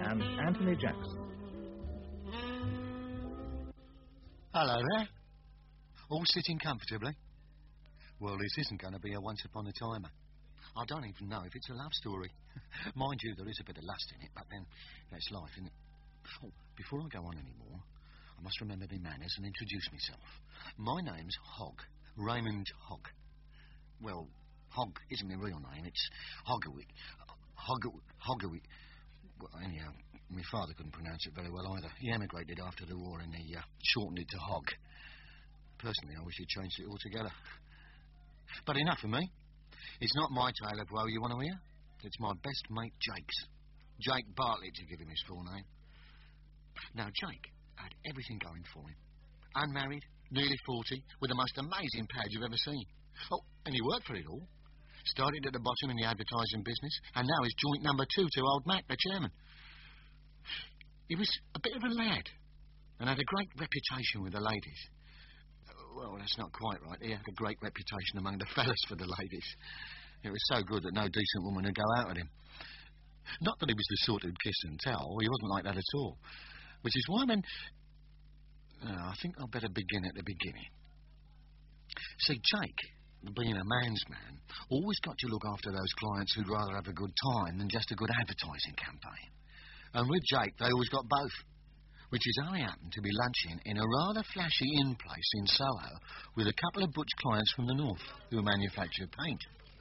and Anthony Jackson. Hello there. All sitting comfortably? Well, this isn't going to be a once upon a timer. I don't even know if it's a love story. Mind you, there is a bit of lust in it, but then that's life, isn't it? Oh, before I go on any more, I must remember my manners and introduce myself. My name's Hogg, Raymond Hogg. Well, Hogg isn't my real name, it's Hoggerwick. Hoggerwick. Well, anyhow, my father couldn't pronounce it very well either. He emigrated after the war and he shortened it to Hogg. Personally, I wish he'd changed it altogether. But enough of me. It's not my tale of woe you want to hear. It's my best mate Jake's. Jake Bartlett, to give him his full name. Now, Jake had everything going for him. Unmarried, nearly 40, with the most amazing pad you've ever seen. Oh, and he worked for it all. Started at the bottom in the advertising business, and now he's joint number 2 to old Mac, the chairman. He was a bit of a lad, and had a great reputation with the ladies. Well, that's not quite right. He had a great reputation among the fellas for the ladies. It was so good that no decent woman would go out with him. Not that he was the sort who'd kiss and tell. He wasn't like that at all. Which is why when... I think I'd better begin at the beginning. See, Jake, being a man's man, always got to look after those clients who'd rather have a good time than just a good advertising campaign. And with Jake, they always got both. Which is how I happened to be lunching in a rather flashy inn place in Soho with a couple of butch clients from the north who manufacture paint.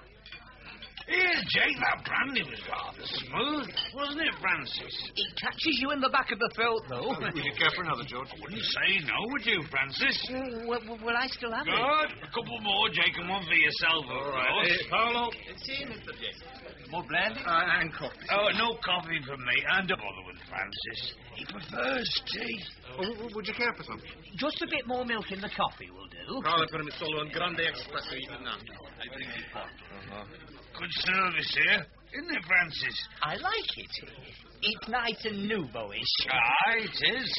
Here, Jake, that brandy was rather smooth, wasn't it, Francis? It catches you in the back of the throat, though. Would you care for another, George? I wouldn't say no, would you, Francis? Will I still have it? Good. A couple more, Jake, and one for yourself, of course. Paolo. See, Mr. Jake. More brandy? And coffee. Oh, no coffee for me. And don't bother with Francis. He prefers tea. Oh, would you care for some? Just a bit more milk in the coffee will do. Carlo, per me solo un grande espresso even now. I drink it hot. Good service here, isn't it, Francis? I like it. It's nice and nouveau-ish. It is.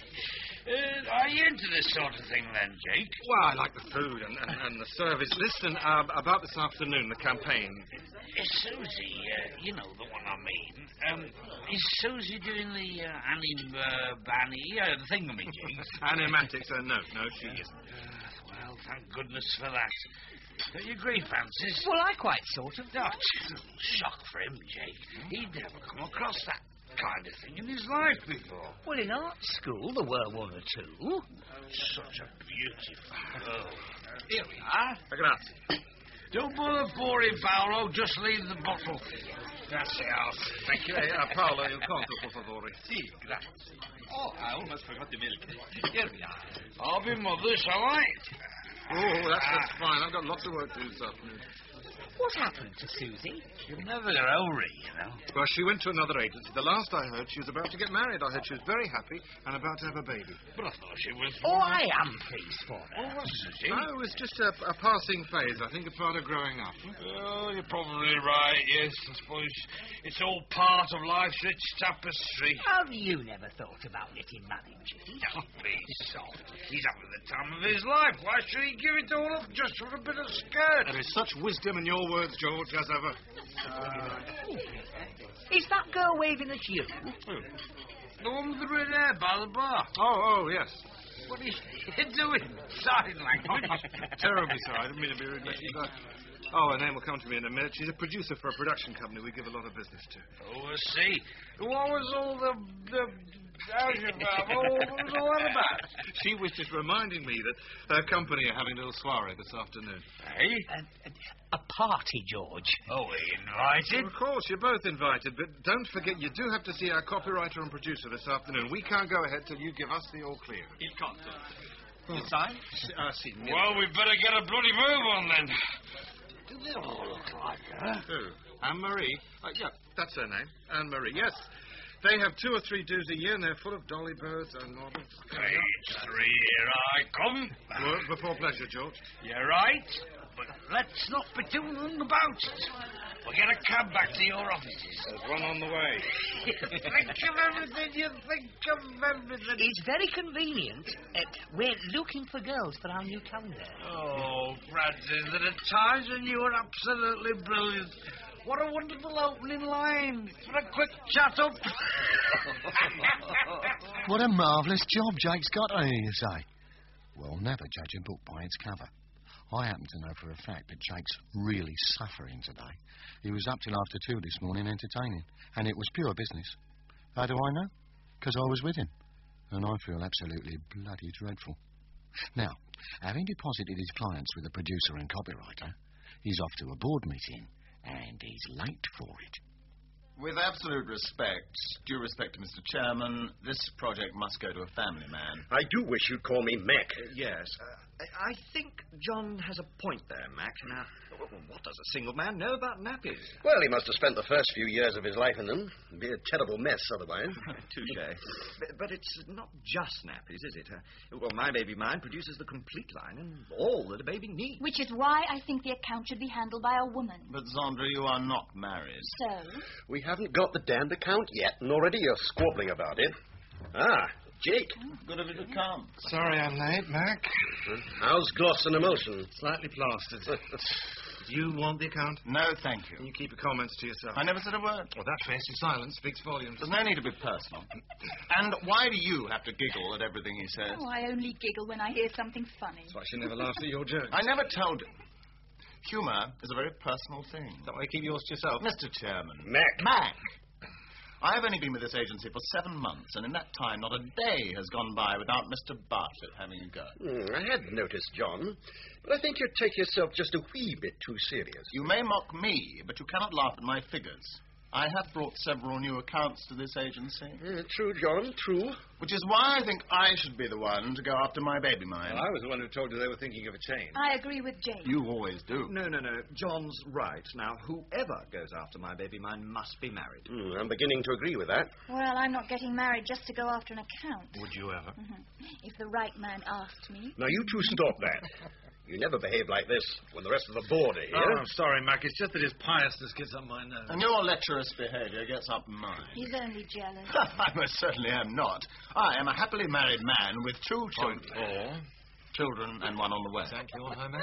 Are you into this sort of thing then, Jake? Well, I like the food and the service. Listen, about this afternoon, the campaign. Is Susie, you know the one I mean. Is Susie doing the Annie-Banny, the thingamajig? Animatics, no, she isn't. Well, thank goodness for that. Don't you agree, Francis? Well, I quite sort of. Oh, shock for him, Jake. He'd never come across that kind of thing in his life before. Well, in art school there were one or two. Such a beautiful girl. Here we are. Grazie. Don't bother pouring, Paolo. Just leave the bottle. Grazie. Thank you. Paolo, il conto, per favore. Sì, grazie. Oh, I almost forgot the milk. Here we are. I'll be mother, shall I? Oh, that's fine. I've got lots of work to do this afternoon. What happened to Susie? You'll never hurry, you know. Well, she went to another agency. The last I heard, she was about to get married. I heard she was very happy and about to have a baby. But I thought she was... Oh, I am pleased for her. Oh, wasn't she? No, it was just a passing phase. I think a part of growing up. Oh, you're probably right, yes. I suppose it's all part of life's rich tapestry. Have you never thought about getting married, Jimmy? Oh, please, soft. He's having the time of his life. Why should he give it all up just for a bit of skirt? There is such wisdom in your words, George, as ever. Is that girl waving at you? The one with the red hair by the bar. Oh, yes. What are you doing? Sign language. Terribly sorry. I didn't mean to be rude. Oh, her name will come to me in a minute. She's a producer for a production company we give a lot of business to. Oh, I see. What was all the what was all that about? She was just reminding me that her company are having a little soiree this afternoon. Hey? A party, George. Oh, we invited? Well, of course, you're both invited, but don't forget you do have to see our copywriter and producer this afternoon. We can't go ahead till you give us the all clear. Il conto. The sign? See. Well, we'd better get a bloody move on then. Do they all look like her? Who? Anne-Marie? Yeah, that's her name. Anne-Marie, yes. They have 2 or 3 dues a year, and they're full of dolly birds and models. Page 3, here I come. Work before pleasure, George. You're right, but let's not be too long about it. We'll get a cab back to your offices. There's one on the way. Think of everything, you think of everything. It's very convenient. We're looking for girls for our new calendar. Oh, Francis, there are times when you were absolutely brilliant. What a wonderful opening line for a quick chat up. What a marvellous job Jake's got, I hear you say. Well, never judge a book by its cover. I happen to know for a fact that Jake's really suffering today. He was up till after 2 this morning entertaining, and it was pure business. How do I know? Because I was with him, and I feel absolutely bloody dreadful. Now, having deposited his clients with a producer and copywriter, he's off to a board meeting, and he's late for it. With absolute respect, due respect to Mr. Chairman, this project must go to a family man. I do wish you'd call me Mac. Yes. I think John has a point there, Mac. Now, what does a single man know about nappies? Well, he must have spent the first few years of his life in them. It'd be a terrible mess otherwise. Touche. But it's not just nappies, is it? Well, My Baby Mine produces the complete line and all that a baby needs. Which is why I think the account should be handled by a woman. But, Zandra, you are not married. So? We haven't got the damned account yet, and already you're squabbling about it. Ah, Jake. Good of you to come. Sorry I'm late, Mac. How's Gloss and Emotion? Slightly plastered. Do you want the account? No, thank you. You keep your comments to yourself. I never said a word. Well, that fancy silence speaks volumes. There's no need to be personal. And why do you have to giggle at everything he says? Oh, I only giggle when I hear something funny. That's why she never laughs at your jokes. I never told him. Humour is a very personal thing. Is that why you keep yours to yourself? Mr. Chairman. Mac. I've only been with this agency for 7 months, and in that time not a day has gone by without Mr. Bartlett having a go. I had noticed, John, but I think you take yourself just a wee bit too serious. You may mock me, but you cannot laugh at my figures. I have brought several new accounts to this agency. True, John, true. Which is why I think I should be the one to go after My Baby Mine. Well, I was the one who told you they were thinking of a change. I agree with Jake. You always do. No. John's right. Now, whoever goes after My Baby Mine must be married. I'm beginning to agree with that. Well, I'm not getting married just to go after an account. Would you ever? If the right man asked me. Now, you two stop that. You never behave like this when the rest of the board are here. Oh, I'm sorry, Mac. It's just that his piousness gets up my nerves. And your lecherous behaviour gets up mine. He's only jealous. I most certainly am not. I am a happily married man with 2 children. Or? Children and one on the way. Exactly what I meant.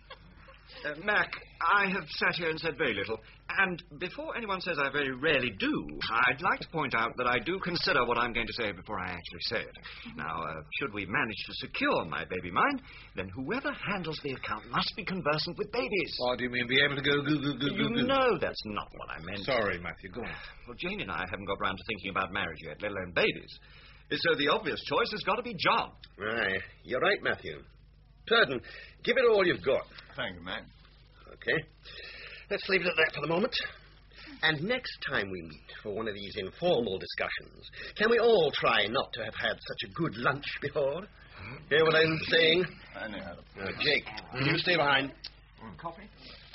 Mac, I have sat here and said very little. And before anyone says I very rarely do, I'd like to point out that I do consider what I'm going to say before I actually say it. Now, should we manage to secure My Baby Mine, then whoever handles the account must be conversant with babies. Oh, do you mean be able to go goo? You know that's not what I meant. Sorry, Matthew, go on. Well, Jane and I haven't got round to thinking about marriage yet, let alone babies. So the obvious choice has got to be John. Aye, you're right, Matthew. Purden, give it all you've got. Thank you, Mac. Okay. Let's leave it at that for the moment. And next time we meet for one of these informal discussions, can we all try not to have had such a good lunch before? Hear what I'm saying? I know. Jake, you stay behind. Coffee?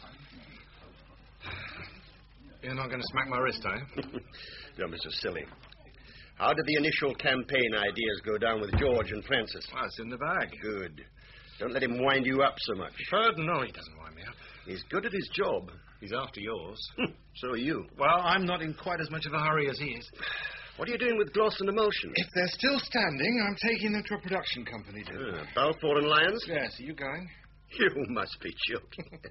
You're not going to smack my wrist, are you? You're Mr. Silly. How did the initial campaign ideas go down with George and Francis? Well, it's in the bag. Good. Don't let him wind you up so much. Purden, no, he doesn't wind me up. He's good at his job. He's after yours. So are you. Well, I'm not in quite as much of a hurry as he is. What are you doing with Gloss and Emotion? If they're still standing, I'm taking them to a production company, dear. Balfour and Lyons? Yes, are you going? You must be joking.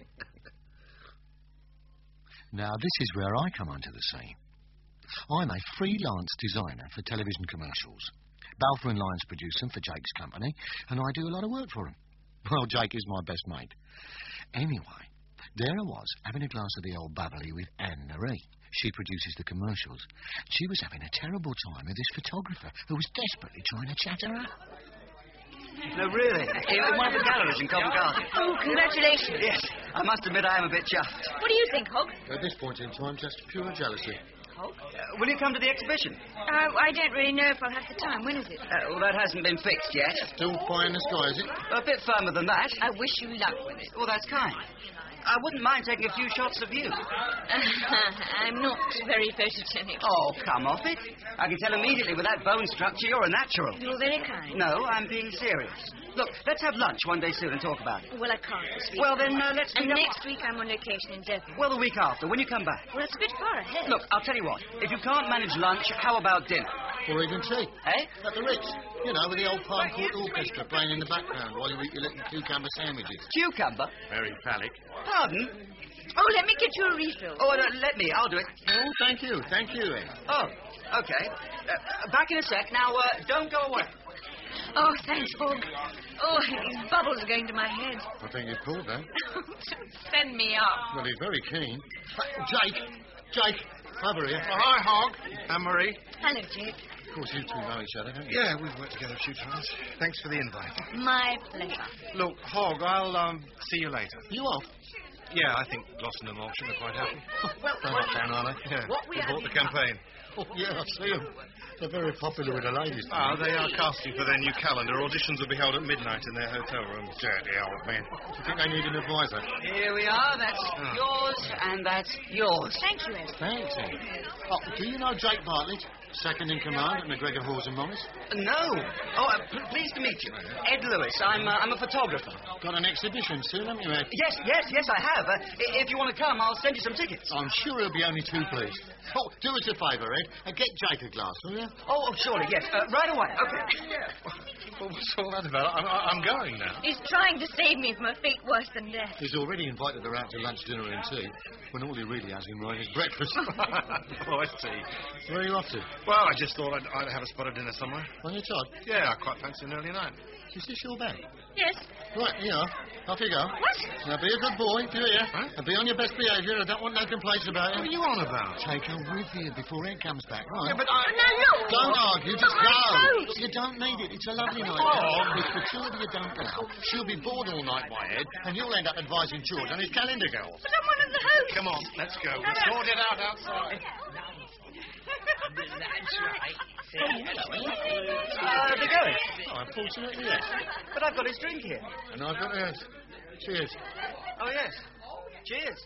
Now, this is where I come onto the scene. I'm a freelance designer for television commercials. Balfour and Lyons produce them for Jake's company, and I do a lot of work for him. Well, Jake is my best mate. Anyway, there I was, having a glass of the old bubbly with Anne-Marie. She produces the commercials. She was having a terrible time with this photographer who was desperately trying to chat her up. No, really. In one of the galleries in Covent Garden. Oh, congratulations. Yes, I must admit I am a bit chuffed. What do you think, Hogg? At this point in time, just pure jealousy. Hogg? Will you come to the exhibition? I don't really know if I'll have the time. When is it? Well, that hasn't been fixed yet. Still pie in the sky, is it? A bit firmer than that. I wish you luck with it. Well, that's kind. I wouldn't mind taking a few shots of you. I'm not very photogenic. Oh, come off it. I can tell immediately with that bone structure you're a natural. You're very kind. No, I'm being serious. Look, let's have lunch one day soon and talk about it. Well, I can't this week. Well, then let's And meet up. next week I'm on location in Devon. Well, the week after, when you come back. Well, it's a bit far ahead. Look, I'll tell you what. If you can't manage lunch, how about dinner? Or even tea. Eh? At the Ritz. You know, with the old Palm Court Orchestra playing in the background while you eat your little cucumber sandwiches. Cucumber? Very phallic. Pardon? Oh, let me get you a refill. Oh, let me. I'll do it. Oh, thank you. Thank you, Ed. Oh, okay. Back in a sec. Now, don't go away. Oh, thanks, Hog. Oh, these bubbles are going to my head. I think you've called that. Send me up. Well, he's very keen. Jake, over here. Oh, hi, Hog. Anne-Marie. Hello, Jake. Of course, you two know each other, don't you? Yeah, we've worked together a few times. Thanks for the invite. My pleasure. Look, Hog, I'll see you later. You off? Yeah, I think Gloucester and Auction are quite happy. They're not down, are they? Yeah, What we they are bought the doing- campaign. Oh, yeah, I see them. They're very popular with the ladies. Oh, they are casting for their new calendar. Auditions will be held at midnight in their hotel room. Dirty old men. Do you think they need an advisor? Here we are. That's yours, and that's yours. Thank you, Ed. Thanks, Ed. Oh, do you know Jake Bartlett, second in command at McGregor Halls and Morris? No. Oh, pleased to meet you. Ed Lewis. I'm a photographer. Got an exhibition soon, haven't you, Ed? Yes, I have. If you want to come, I'll send you some tickets. I'm sure he'll be only too pleased. Oh, do us a favour, Ed, and get Jake a glass, will you? Oh, surely, yes. Right away. Okay. Well, what's all that about? I'm going now. He's trying to save me from a fate worse than death. He's already invited her out to lunch, dinner and tea, when all he really has in mind is breakfast. Oh, I see. Where are you off to? Well, I just thought I'd have a spot of dinner somewhere. On your Todd? Yeah, I quite fancy an early night. Is this your bag? Yes. Right, here you are. Off you go. What? Now, be a good boy, do you? Huh? And be on your best behaviour. I don't want no complaints about What are it. you on about? Take her with you before Ed comes back, right? Yeah, but I... No, look. Don't argue, just But my go. coat. You don't need it. It's a lovely night. Oh. If the two of you don't go, she'll be bored all night by Ed, and you'll end up advising George on his calendar girls. But I'm one of the hosts. Come on, let's go. We'll sort it out outside. That's right. They're going. Oh, unfortunately, yes. But I've got his drink here. And I've got hers. Cheers. Oh, yes. Cheers.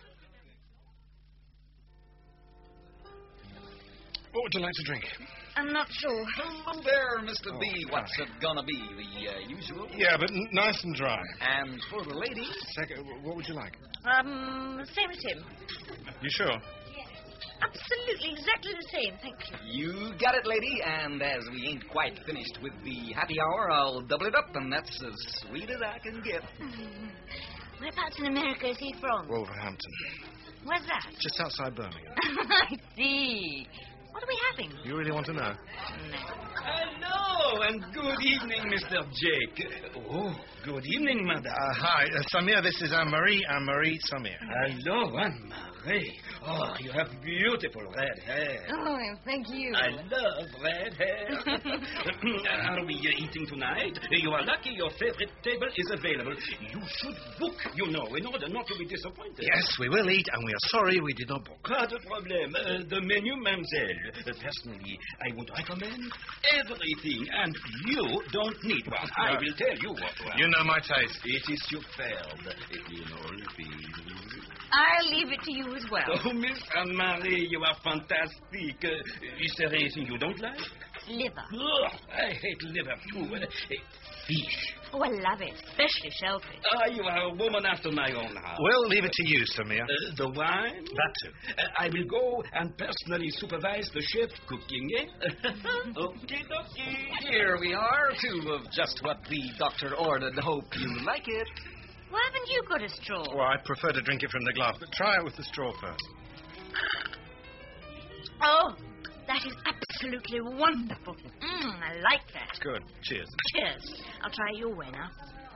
What would you like to drink? I'm not sure. Hello there, Mr. B. What's it gonna be? The usual? Yeah, but nice and dry. And for the ladies? Second, what would you like? Same as him. You sure? Absolutely, exactly the same, thank you. You got it, lady. And as we ain't quite finished with the happy hour, I'll double it up, and that's as sweet as I can get. Whereabouts in America is he from? Wolverhampton. Where's that? Just outside Birmingham. I see. What are we having? You really want to know? Hello, and good evening, Mr. Jake. Oh, good evening, madam. Hi, Samir, this is Anne-Marie. Anne-Marie Samir. Hello, Anne-Marie. Oh, you have beautiful red hair. Oh, thank you. I love red hair. Are we eating tonight? You are lucky your favorite table is available. You should book, you know, in order not to be disappointed. Yes, we will eat, and we are sorry we did not book. Pas de problème. The menu, mademoiselle. Personally, I would recommend everything, and you don't need one. I will tell you what one. You know my taste. It is superb. You know, I'll leave it to you as well. Oh, Miss Anne-Marie, you are fantastic. Is there anything you don't like? Liver. Ugh, I hate liver, too. Fish. Oh, I love it, especially shellfish. You are a woman after my own heart. We'll leave it to you, Samir. The wine? That too. I will go and personally supervise the chef cooking, eh? Okie dokie. Here we are, two of just what the doctor ordered. Hope you like it. Why haven't you got a straw? Well, I prefer to drink it from the glass, but try it with the straw first. Oh, that is absolutely wonderful. I like that. Good. Cheers. Cheers. I'll try your way now.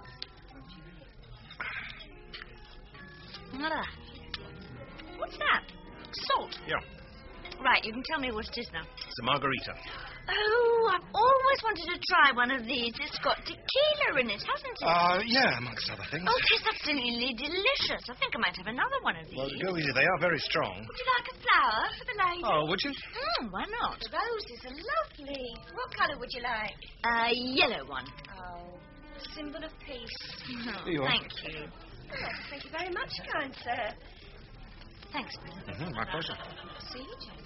What's that? Salt. Yeah. Right, you can tell me what it is now. It's a margarita. Oh, I've always wanted to try one of these. It's got tequila in it, hasn't it? Yeah, amongst other things. Oh, it tastes absolutely delicious. I think I might have another one of these. Well, go easy. They are very strong. Would you like a flower for the lady? Oh, would you? Why not? The roses are lovely. What colour would you like? A yellow one. Oh, a symbol of peace. Oh, you are. thank you. Oh, thank you very much, kind sir. Thanks, madam. My pleasure. See you, Jane.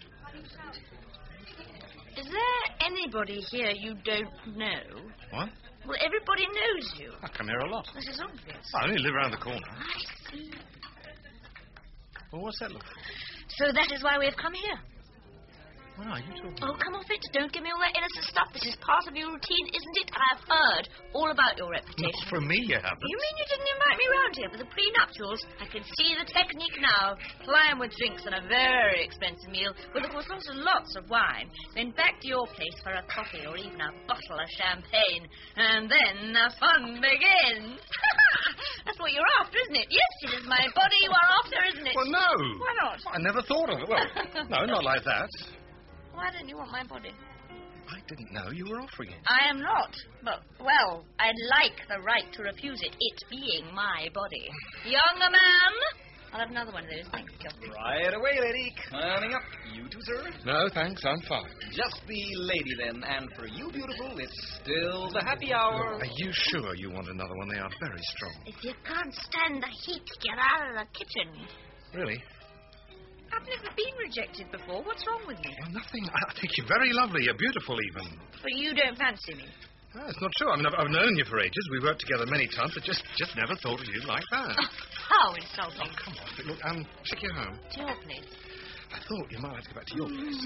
Is there anybody here you don't know? What? Well, everybody knows you. I come here a lot. This is obvious. I only live around the corner. I see. Well, what's that look for? So that is why we have come here. What are you talking Oh, come off it. Don't give me all that innocent stuff. This is part of your routine, isn't it? I've heard all about your reputation. Not from me, you haven't. You mean you didn't invite me round here for the prenuptials? I can see the technique now. Ply 'em with drinks and a very expensive meal, with, of course, lots of wine. Then back to your place for a coffee or even a bottle of champagne. And then the fun begins. That's what you're after, isn't it? Yes, it is my body you are after, isn't it? Well, no. Why not? I never thought of it. Well, no, not like that. Why don't you want my body? I didn't know you were offering it. I am not. But, well, I'd like the right to refuse it, it being my body. Younger man? I'll have another one of those. Thanks, Johnny. Right away, lady. Coming up. You too, sir? No, thanks. I'm fine. Just the lady, then. And for you, beautiful, it's still the happy hour. Are you sure you want another one? They are very strong. If you can't stand the heat, get out of the kitchen. Really? I've never been rejected before. What's wrong with me? Well, nothing. I think you're very lovely. You're beautiful, even. But you don't fancy me. Oh, it's not true. I mean, I've known you for ages. We worked together many times, but just never thought of you like that. How insulting. Oh, come on. Look, take you home. To your place. I thought you might like to go back to your place.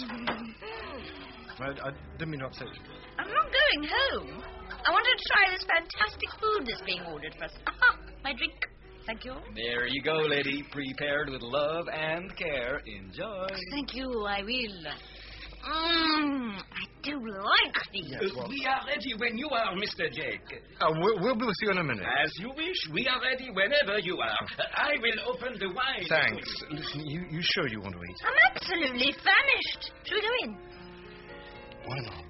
I didn't mean to upset you. I'm not going home. I wanted to try this fantastic food that's being ordered for us. Aha, my drink. Thank you. There you go, lady. Prepared with love and care. Enjoy. Thank you, I will. I do like these. We are ready when you are, Mr. Jake. We'll be with you in a minute. As you wish. We are ready whenever you are. I will open the wine. Thanks. Listen, you sure you want to eat? I'm absolutely famished. Shall we go in? Why not?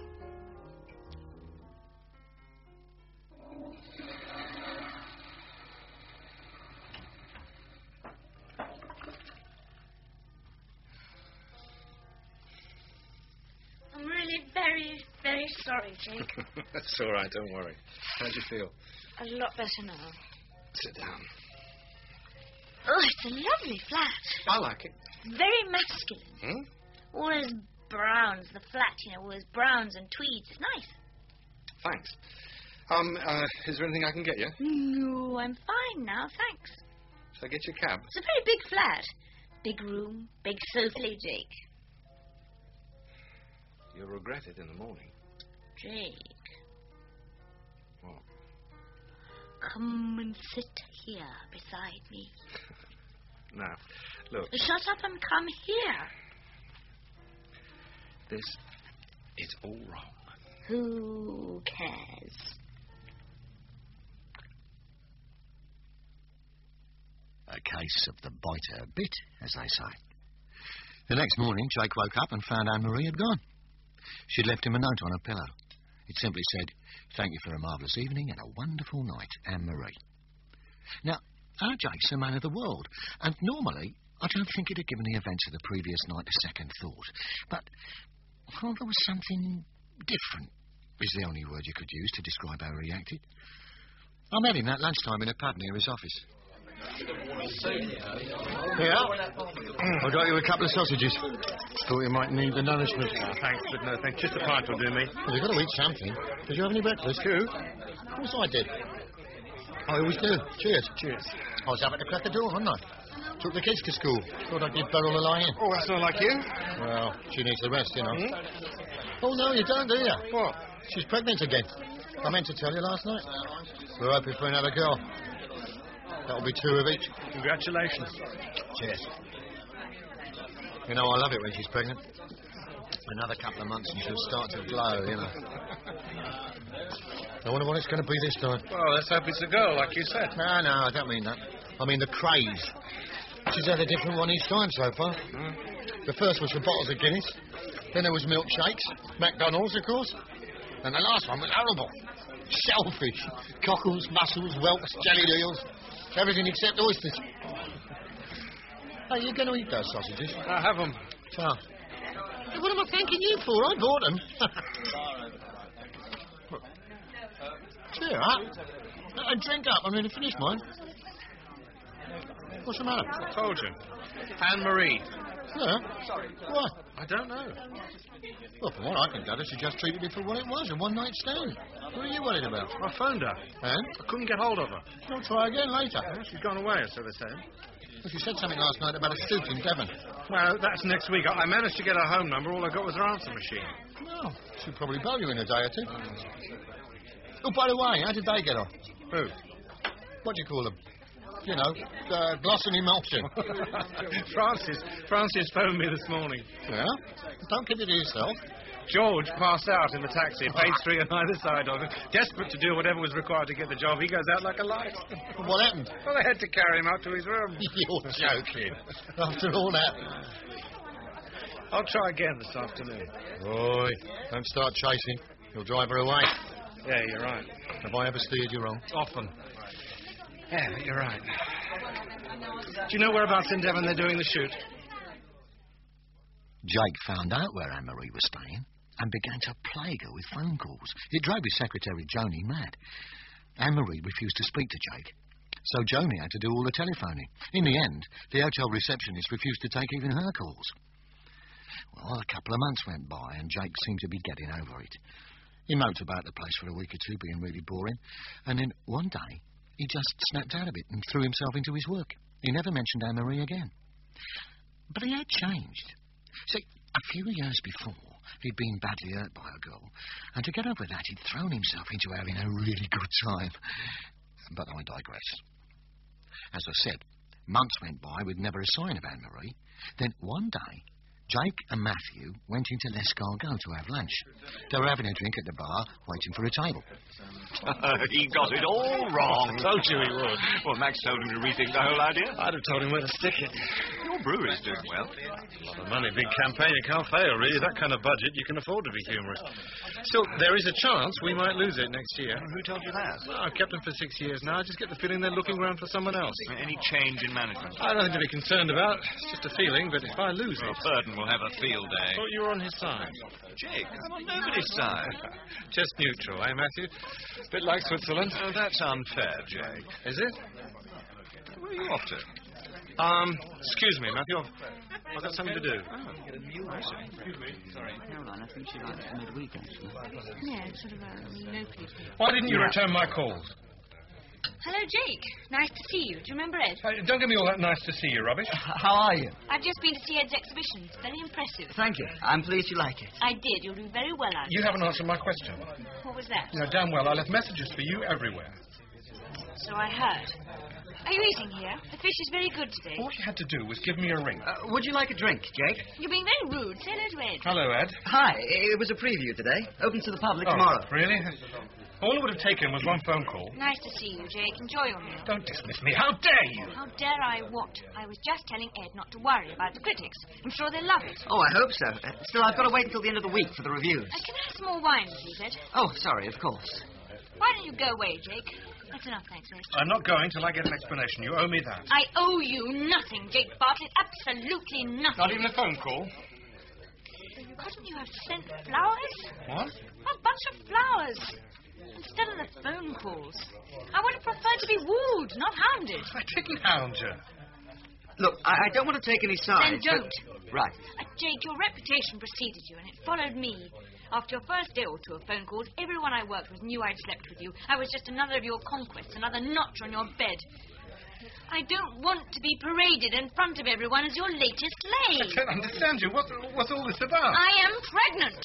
I'm really very, very sorry, Jake. That's all right. Don't worry. How do you feel? A lot better now. Sit down. Oh, it's a lovely flat. I like it. Very masculine. All those browns, the flat, all those browns and tweeds. It's nice. Thanks. Is there anything I can get you? No, I'm fine now, thanks. Shall I get you a cab? It's a very big flat. Big room, big sofa, Jake. You'll regret it in the morning. Jake. What? Come and sit here beside me. Now, look. Shut up and come here. This is all wrong. Who cares? A case of the biter bit, as they say. The next morning, Jake woke up and found Anne-Marie had gone. She'd left him a note on her pillow. It simply said, "Thank you for a marvellous evening and a wonderful night, Anne-Marie." Now, our Jake's a man of the world, and normally I don't think he'd have given the events of the previous night a second thought. But, well, there was something different, is the only word you could use to describe how he reacted. I met him that lunchtime in a pub near his office. Yeah? I got you a couple of sausages. Thought you might need the nourishment. Thanks, but no thanks. Just a pint will do me. Well, you've got to eat something. Did you have any breakfast? You? Of course I did. I always do. Cheers. Cheers. I was having to crack the door, wasn't I? Took the kids to school. Thought I'd give Beryl a lie in. Oh, that's not like you. Well, she needs the rest, Oh, no, you don't, do you? What? She's pregnant again. I meant to tell you last night. We're hoping for another girl. That'll be 2 of each. Congratulations. Cheers. I love it when she's pregnant. Another couple of months and she'll start to glow, I wonder what it's going to be this time. Well, let's hope it's a girl, like you said. No, I don't mean that. I mean the craze. She's had a different one each time so far. The first was for bottles of Guinness. Then there was milkshakes. McDonald's, of course. And the last one was horrible. Shellfish. Cockles, mussels, whelks, jellied eels. Everything except oysters. Are you going to eat those sausages? I'll have them. Oh. Hey, what am I thanking you for? I bought them. Cheer up. And drink up. I'm going to finish mine. What's the matter? I told you. Anne-Marie. Yeah? Why? I don't know. Well, from what I can gather, she just treated it for what it was, a one-night stand. What are you worried about? I phoned her. And? I couldn't get hold of her. I'll try again later. Yeah, she's gone away, so they say. Well, she said something last night about a suit in Devon. Well, that's next week. I managed to get her home number. All I got was her answer machine. Oh, she'll probably bail you in a day or two. Oh, by the way, how did they get on? Who? What do you call them? You know, gloss and emulsion. Francis phoned me this morning. Yeah? Don't keep it to yourself. George passed out in the taxi, page 3 on either side of him. Desperate to do whatever was required to get the job, he goes out like a light. What happened? Well, they had to carry him out to his room. You're joking. After all that. I'll try again this afternoon. Boy, don't start chasing. You'll drive her away. Yeah, you're right. Have I ever steered you wrong? Often. Yeah, but you're right. Do you know whereabouts in Devon they're doing the shoot? Jake found out where Anne-Marie was staying and began to plague her with phone calls. It drove his secretary, Joni, mad. Anne-Marie refused to speak to Jake, so Joni had to do all the telephoning. In the end, the hotel receptionist refused to take even her calls. Well, a couple of months went by and Jake seemed to be getting over it. He moped about the place for a week or two, being really boring, and then one day he just snapped out of it and threw himself into his work. He never mentioned Anne-Marie again. But he had changed. See, a few years before, he'd been badly hurt by a girl, and to get over that, he'd thrown himself into having a really good time. But I digress. As I said, months went by with never a sign of Anne-Marie. Then one day, Jake and Matthew went into L'Escargot to have lunch. They were having a drink at the bar, waiting for a table. He got it all wrong. Told you he would. Well, Max told him to rethink the whole idea. I'd have told him where to stick it. Your brewery's doing well. A lot of money, big campaign, you can't fail, really. That kind of budget, you can afford to be humorous. Still, there is a chance we might lose it next year. Who told you that? Well, I've kept them for 6 years now. I just get the feeling they're looking around for someone else. Any change in management? I don't think to be concerned about. It's just a feeling, but if I lose it... Burton will have a field day. I thought you were on his side. Jake, I'm on nobody's side. Just neutral, eh, Matthew? Bit like Switzerland. Oh, that's unfair, Jake. Is it? Where are you off to? Excuse me, Matthew. I've got something to do. I see. Sorry, Caroline, I think she likes midweek, actually. Yeah, sort of a locally. Why didn't you return my calls? Hello, Jake. Nice to see you. Do you remember Ed? Don't give me all that nice to see you rubbish. How are you? I've just been to see Ed's exhibition. It's very impressive. Thank you. I'm pleased you like it. I did. You'll do very well out of You it. haven't answered my question. What was that? You know damn well I left messages for you everywhere. So I heard. Are you eating here? The fish is very good today. All you had to do was give me a ring. Would you like a drink, Jake? You're being very rude. Say hello to Ed. Hello, Ed. Hi. It was a preview today. Open to the public Oh, tomorrow. Really? All it would have taken was one phone call. Nice to see you, Jake. Enjoy your meal. Don't dismiss me. How dare you? How dare I what? I was just telling Ed not to worry about the critics. I'm sure they'll love it. Oh, I hope so. Still, I've got to wait until the end of the week for the reviews. Can I have some more wine, please, Ed? Oh, sorry, of course. Why don't you go away, Jake? That's enough, thanks, Ed. I'm not going till I get an explanation. You owe me that. I owe you nothing, Jake Bartlett. Absolutely nothing. Not even a phone call? Couldn't you have sent flowers? What? A bunch of flowers. Instead of the phone calls. I would have preferred to be wooed, not hounded. I didn't hound you. Look, I don't want to take any sides. Then don't. But... Right. Jake, your reputation preceded you, and it followed me. After your first day or two of phone calls, everyone I worked with knew I'd slept with you. I was just another of your conquests, another notch on your bed. I don't want to be paraded in front of everyone as your latest slave. I don't understand you. What's all this about? I am pregnant.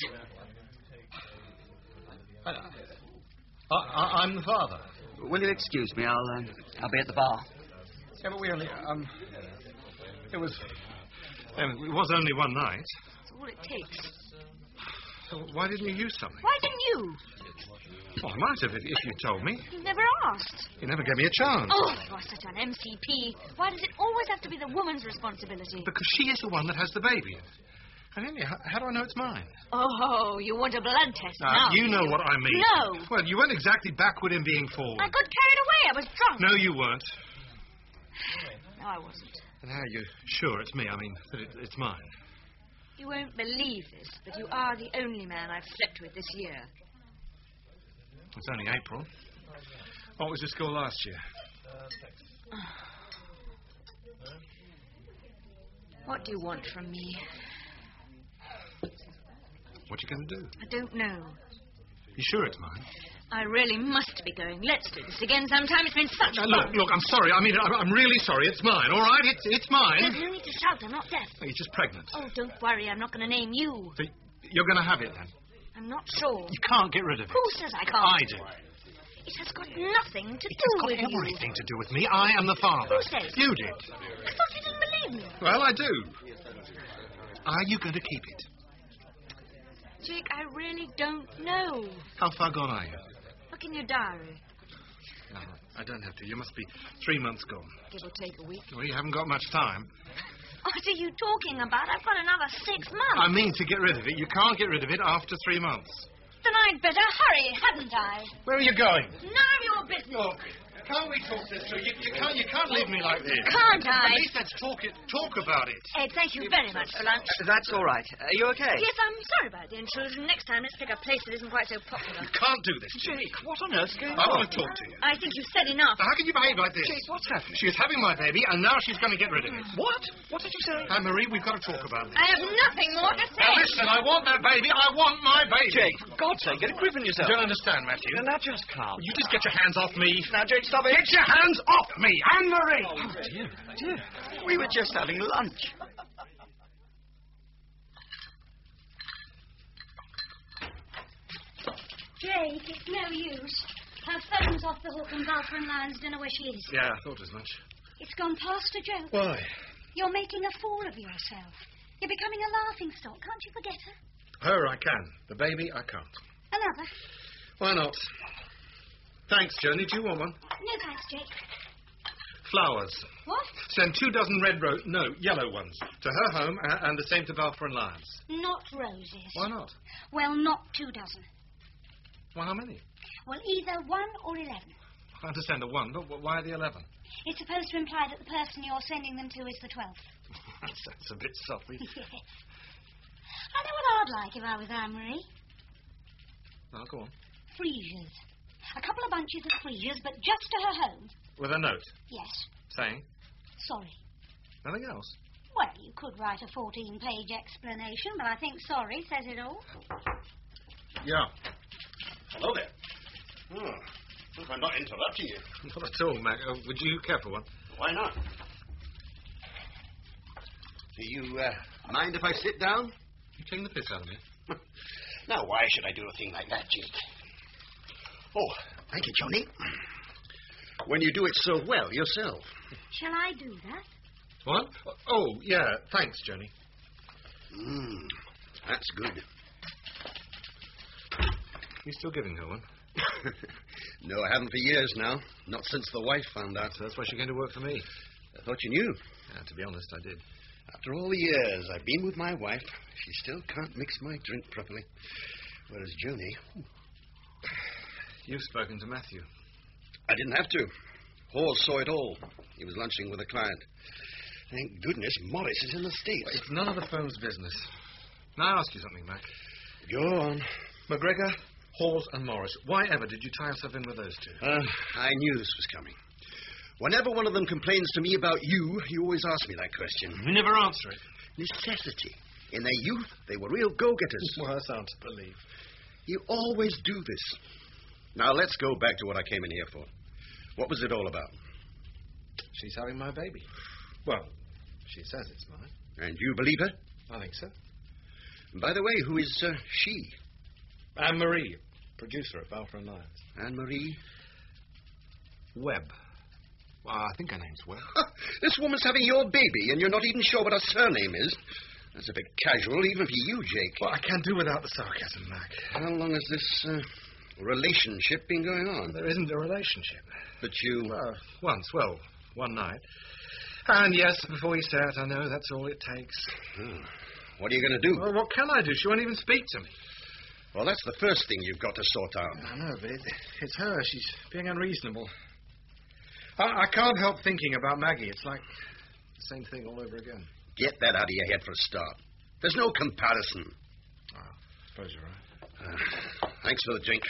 I'm the father. Will you excuse me? I'll be at the bar. Yeah, but we only, it was only one night. That's all it takes. So why didn't you use something? Why didn't you? Well, I might have if you told me. You never asked. You never gave me a chance. Oh, you are such an MCP. Why does it always have to be the woman's responsibility? Because she is the one that has the baby. And Henry, how do I know it's mine? Oh, you want a blood test now? You know what I mean. No. Well, you weren't exactly backward in being forward. I got carried away. I was drunk. No, you weren't. No, I wasn't. And how are you sure it's me? I mean, that it's mine. You won't believe this, but you are the only man I've slept with this year. It's only April. What was your score last year? What do you want from me? What you going to do? I don't know. You sure it's mine? I really must be going. Let's do this again sometime. It's been such fun. Look, I'm sorry. I mean, I'm really sorry. It's mine, all right? It's mine. There's no need to shout. I'm not deaf. You're just pregnant. Oh, don't worry. I'm not going to name you. So you're going to have it, then? I'm not sure. You can't get rid of it. Who says I can't? I do. It has got nothing to do with It's got everything to do with me. I am the father. Who says? You did. I thought you didn't believe me. Well, I do. Are you going to keep it? Jake, I really don't know. How far gone are you? Look in your diary. No, I don't have to. You must be 3 months gone. Give or take a week. Well, you haven't got much time. What are you talking about? I've got another 6 months. I mean to get rid of it. You can't get rid of it after 3 months. Then I'd better hurry, hadn't I? Where are you going? None of your business. Look, can't we talk this through? You can't leave me like this. Can't I? At least let's talk about it. Ed, thank you very much for lunch. That's all right. Are you okay? Yes, I'm sorry about the intrusion. Next time, let's pick a place that isn't quite so popular. You can't do this, Jake. Jake, what on earth's going I on? want to talk to you. I think you've said enough. How can you behave like this? Jake, what's happened? She is having my baby, and now she's going to get rid of it. What? What did you say? Anne-Marie, we've got to talk about this. I have nothing more to say. Now, listen, I want that baby. I want my baby. Jake, for God's sake, get a grip on yourself. You don't understand, Matthew. Now, just calm. You just get your hands off me. Now, Jake, stop it. Get your hands off me, Anne-Marie! Oh, dear. We were just having lunch. Jake, it's no use. Her phone's off the hook and Balfour and Lyons don't know where she is. Yeah, I thought as much. It's gone past a joke. Why? You're making a fool of yourself. You're becoming a laughing stock. Can't you forget her? Her I can. The baby I can't. Another? Why not? Thanks, Johnny. Do you want one? No thanks, Jake. Flowers. What? Send 2 dozen yellow ones to her home and the same to Balfour and Lyons. Not roses. Why not? Well, not 2 dozen. Well, how many? Well, either 1 or 11. I understand the 1, but why the 11? It's supposed to imply that the person you're sending them to is the 12th. That's a bit soppy. Yes. I know what I'd like if I was Anne-Marie. Oh, go on. Freesias. A couple of bunches of freesias, but just to her home. With a note? Yes. Saying? Sorry. Nothing else? Well, you could write a 14-page explanation, but I think sorry says it all. Yeah. Hello there. Oh, hope I'm not interrupting you. Not at all, Mac. Would you care for one? Why not? Do you mind if I sit down? You're taking the piss out of me. Now, why should I do a thing like that, Jake? Oh, thank you, Johnny. When you do it so well yourself. Shall I do that? What? Oh, yeah. Thanks, Johnny. That's good. You still giving her one? No, I haven't for years now. Not since the wife found out. So that's why she's going to work for me. I thought you knew. Yeah, to be honest, I did. After all the years I've been with my wife, she still can't mix my drink properly. Whereas Johnny... You've spoken to Matthew. I didn't have to. Hawes saw it all. He was lunching with a client. Thank goodness Morris is in the States. It's none of the firm's business. Now I ask you something, Mac. Go on. McGregor, Hawes, and Morris. Why ever did you tie yourself in with those two? I knew this was coming. Whenever one of them complains to me about you always ask me that question. You never answer it. Necessity. In their youth, they were real go-getters. Well, that's hard to believe. You always do this. Now, let's go back to what I came in here for. What was it all about? She's having my baby. Well, she says it's mine. And you believe her? I think so. And by the way, who is she? Anne-Marie, producer at Balfour and Lyons. Anne-Marie? Webb. Well, I think her name's Webb. This woman's having your baby, and you're not even sure what her surname is. That's a bit casual, even for you, Jake. Well, I can't do without the sarcasm, Mac. How long has this relationship been going on? There isn't a relationship. But you... one night. And yes, before you say it, I know that's all it takes. What are you going to do? Well, what can I do? She won't even speak to me. Well, that's the first thing you've got to sort out. I know, but it's her. She's being unreasonable. I can't help thinking about Maggie. It's like the same thing all over again. Get that out of your head for a start. There's no comparison. Oh, I suppose you're right. Thanks for the drink.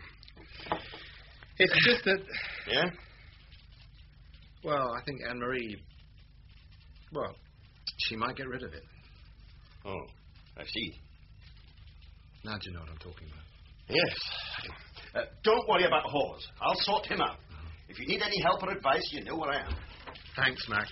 It's just that... Yeah? Well, I think Anne-Marie... Well, she might get rid of it. Oh, I see. Now do you know what I'm talking about? Yes, I do. Don't worry about Hawes. I'll sort him out. If you need any help or advice, you know where I am. Thanks, Mac.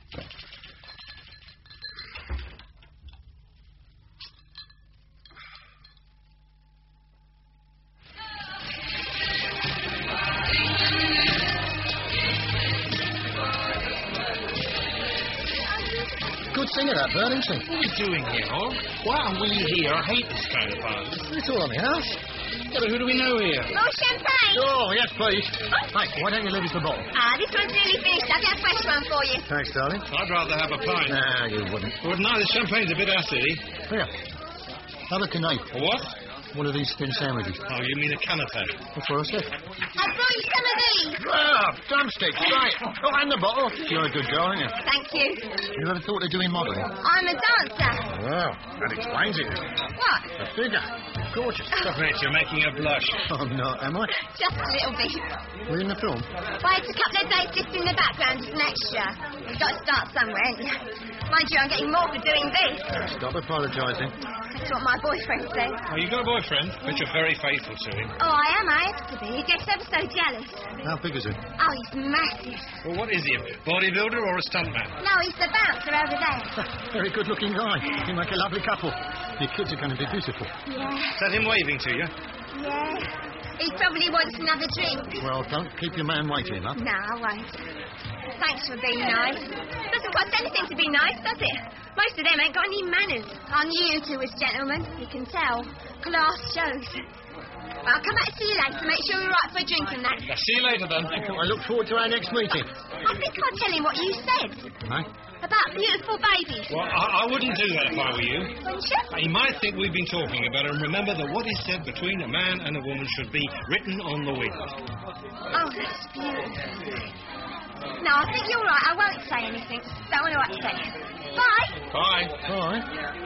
Good singer, that bird, isn't she? What are we doing here, Hog? Why are we here? I hate this kind of party. It's all on the house. Yeah, but who do we know here? More champagne? Oh, yes, please. Hey, why don't you leave us the bottle? This one's nearly finished. I'll get a fresh one for you. Thanks, darling. I'd rather have a pint. No, you wouldn't. Wouldn't I? The champagne's a bit acidy. Here. Have a canapé. A what? One of these thin sandwiches. Oh, you mean a canapé? That's what I said. I brought you some of these. Ah, drumsticks, right. Oh, and the bottle. You're a good girl, aren't you? Thank you. You ever thought of doing modelling? I'm a dancer. Well, that explains it. What? The figure. Gorgeous. Stop it, you're making her blush. I'm not, am I? Just a little bit. We're in the film. Well, it's a couple of days just in the background as an extra. We've got to start somewhere. And mind you, I'm getting more for doing this. Stop apologising. That's what my boyfriend says. Oh, you got a boyfriend? But you're very faithful to him. Oh, I am. I have to be. He gets ever so jealous. How big is it? Oh, he's massive. Well, what is he? A bodybuilder or a stuntman? No, he's the bouncer over there. Very good-looking guy. You make a lovely couple. Your kids are going to be beautiful. Yeah. Is that him waving to you? Yeah. He probably wants another drink. Well, don't keep your man waiting, huh? No, I won't. Thanks for being nice. Doesn't cost anything to be nice, does it? Most of them ain't got any manners. I'm new to as gentlemen, you can tell. Class shows. Well, I'll come back to see you later. Make sure we're right for a drink and that. I'll see you later, then. I look forward to our next meeting. I think I'll tell him what you said. Huh? About beautiful babies. Well, I wouldn't do that if I were you. Wouldn't you? He might think we've been talking about it, and remember that what is said between a man and a woman should be written on the wind. Oh, that's beautiful. No, I think you're right. I won't say anything. Don't want to upset you. Bye. Bye. Bye.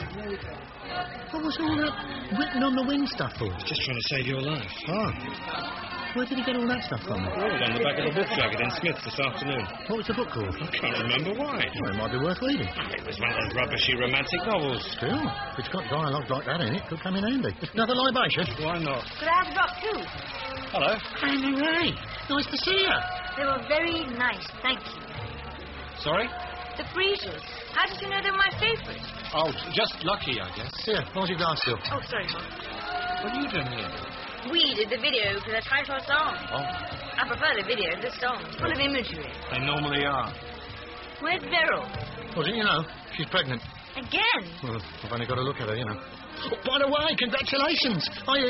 What was all that written on the wind stuff for? Just trying to save your life. Oh. Where did he get all that stuff from? Oh, it was on the back of a book jacket in Smith's this afternoon. What was the book called? I can't remember why. Well, it might be worth reading. It was one of those rubbishy romantic novels. Still, if it's got dialogue like that in it, could come in handy. Another libation? Why not? Could I have a drop too? Hello. Annie Ray. Nice to see you. They were very nice, thank you. Sorry? The freezers. How did you know they were my favourite? Oh, just lucky, I guess. Here, where's your glass still? Oh, sorry, Mom. What are you doing here? We did the video for the title song. Oh. I prefer the video to the song. It's full of imagery. They normally are. Where's Beryl? Well, didn't you know? She's pregnant. Again? Well, I've only got to look at her, you know. Oh, by the way, congratulations.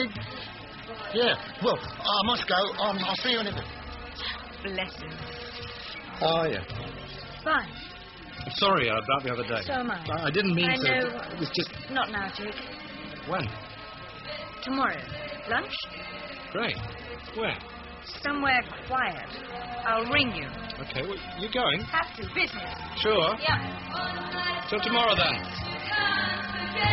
Yeah, well, I must go. I'll see you in a bit. Bless him. Oh, yeah. Bye. Sorry about the other day. So am I. I didn't mean I to. know. It was just... Not now, Jake. When? Tomorrow. Lunch? Great. Where? Somewhere quiet. I'll ring you. Okay, well, you going? Have to. Business. Sure. Yeah. Till tomorrow, then.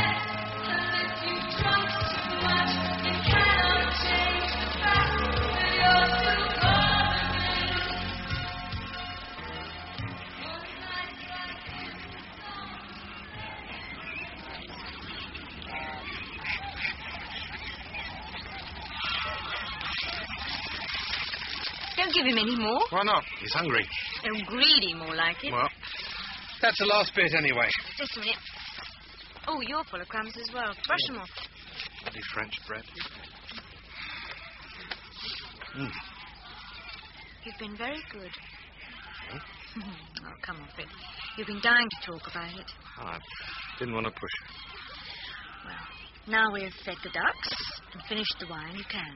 Don't give him any more. Why not? He's hungry. Oh, greedy, more like it. Well, that's the last bit anyway. Just a minute. Oh, you're full of crumbs as well. Brush them off. Bloody French bread. You've been very good. Oh, come on, Fred. You've been dying to talk about it. Oh, I didn't want to push it. Well, now we've fed the ducks and finished the wine, you can.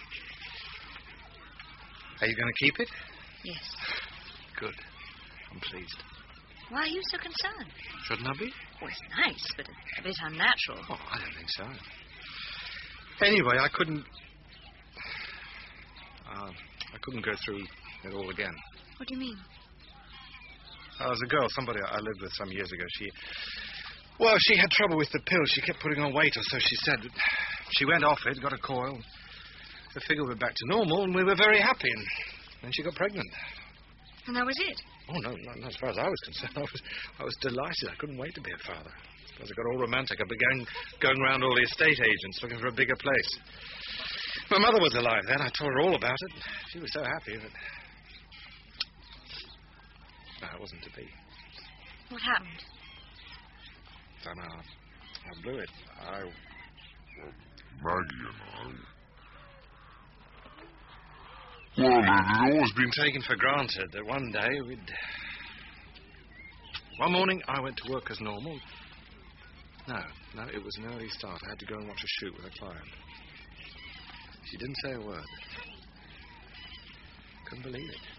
Are you going to keep it? Yes. Good. I'm pleased. Why are you so concerned? Shouldn't I be? Well, it's nice, but a bit unnatural. Oh, I don't think so. Anyway, I couldn't go through it all again. What do you mean? There was a girl, somebody I lived with some years ago. She had trouble with the pills. She kept putting on weight, or so she said. She went off it, got a coil. The figure went back to normal, and we were very happy. And then she got pregnant. And that was it? Oh, no, not as far as I was concerned. I was delighted. I couldn't wait to be a father. As I got all romantic, I began going round all the estate agents looking for a bigger place. My mother was alive then. I told her all about it. She was so happy that... No, it wasn't to be. What happened? Don't know. I blew it. Maggie and I... Well, it had always been taken for granted that one day we'd... One morning, I went to work as normal. No, it was an early start. I had to go and watch a shoot with a client. She didn't say a word. Couldn't believe it.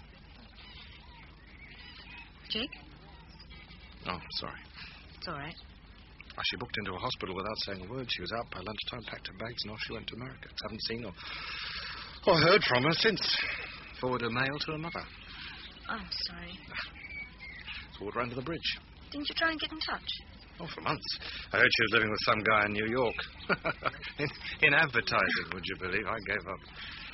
Jake? Oh, sorry. It's all right. She booked into a hospital without saying a word. She was out by lunchtime, packed her bags, and off she went to America. Haven't seen or heard from her since. Forwarded a mail to her mother. I'm sorry. Forward round to the bridge. Didn't you try and get in touch? Oh, for months. I heard she was living with some guy in New York. in advertising, would you believe? I gave up.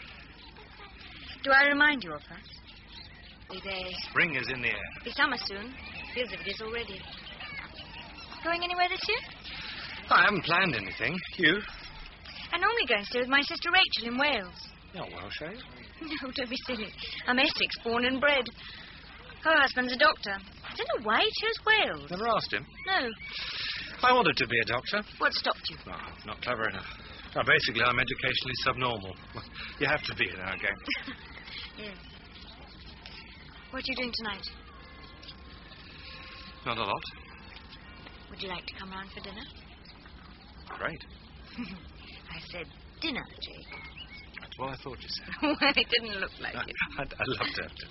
Do I remind you of her? Spring is in the air. Be summer soon. Feels as if it is already. Going anywhere this year? I haven't planned anything. You? I'm only going to stay with my sister Rachel in Wales. You're Welsh, are you? No, don't be silly. I'm Essex, born and bred. Her husband's a doctor. I don't know why he chose Wales. Never asked him? No. I wanted to be a doctor. What stopped you? Oh, not clever enough. No, basically, I'm educationally subnormal. You have to be in our game. Yes. What are you doing tonight? Not a lot. Would you like to come round for dinner? Great. I said dinner, Jake. That's what I thought you said. Well, it didn't look like it. I'd love to have dinner.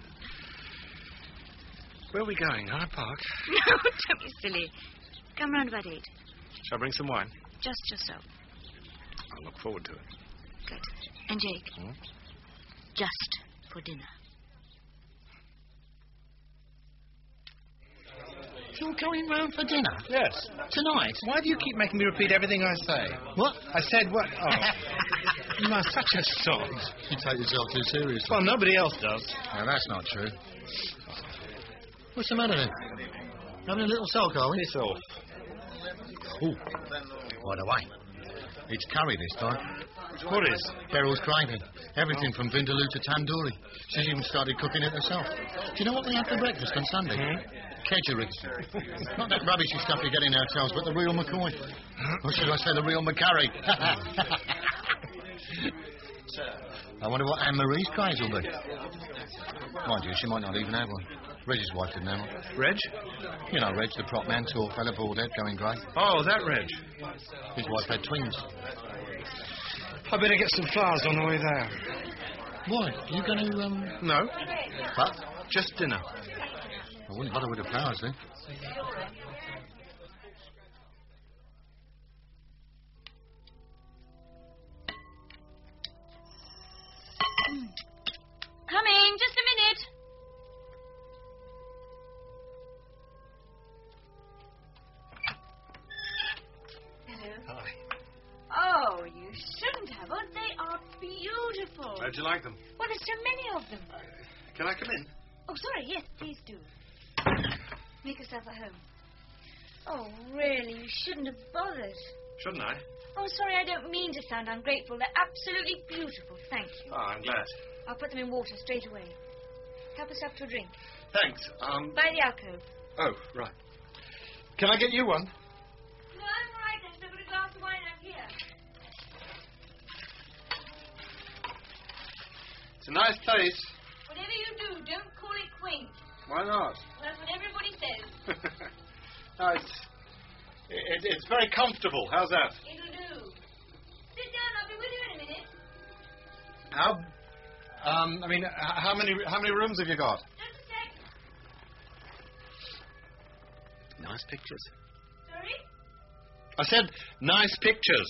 Where are we going? Hyde Park? No, don't be silly. Come round about 8. Shall I bring some wine? Just yourself. I'll look forward to it. Good. And Jake? Just for dinner. You're going round for dinner? Yes. Tonight? Why do you keep making me repeat everything I say? What? I said what? Oh. You are such a sod. You take yourself too seriously. Well, nobody else does. No, that's not true. What's the matter then? Having a little sulk, are we? Piss off. Ooh. By the way, it's curry this time. What is? Beryl's craving. Everything from vindaloo to tandoori. She's even started cooking it herself. Do you know what we had for breakfast on Sunday? Kedgeree. Not that rubbishy stuff you get in hotels, but the real McCoy. Or should I say the real McCurry? I wonder what Anne-Marie's craze will be. Mind you, she might not even have one. Reg's wife didn't have one. Reg? You know, Reg, the prop man, tall fella, bald head, going grey. Oh, that Reg. His wife had twins. I better get some flowers on the way there. Why? Are you going to, No. But? Just dinner. I wouldn't bother with the flowers, then. Coming, just a minute. Hello. Hi. Oh, you shouldn't have. Oh, they are beautiful. How'd you like them? Well, there's so many of them. Can I come in? Oh, sorry. Yes, please do. Make yourself at home. Oh, really, you shouldn't have bothered. Shouldn't I? Oh, sorry, I don't mean to sound ungrateful. They're absolutely beautiful. Thank you. Oh, I'm glad. I'll put them in water straight away. Help yourself to a drink. Thanks. By the alcove. Oh, right. Can I get you one? No, I'm all right. I've got a glass of wine out here. It's a nice place. Whatever you do, don't call it quaint. Why not? That's what everybody says. No, it's very comfortable. How's that? It'll do. Sit down. I'll be with you in a minute. How many rooms have you got? Just a sec. Nice pictures. Sorry? I said nice pictures.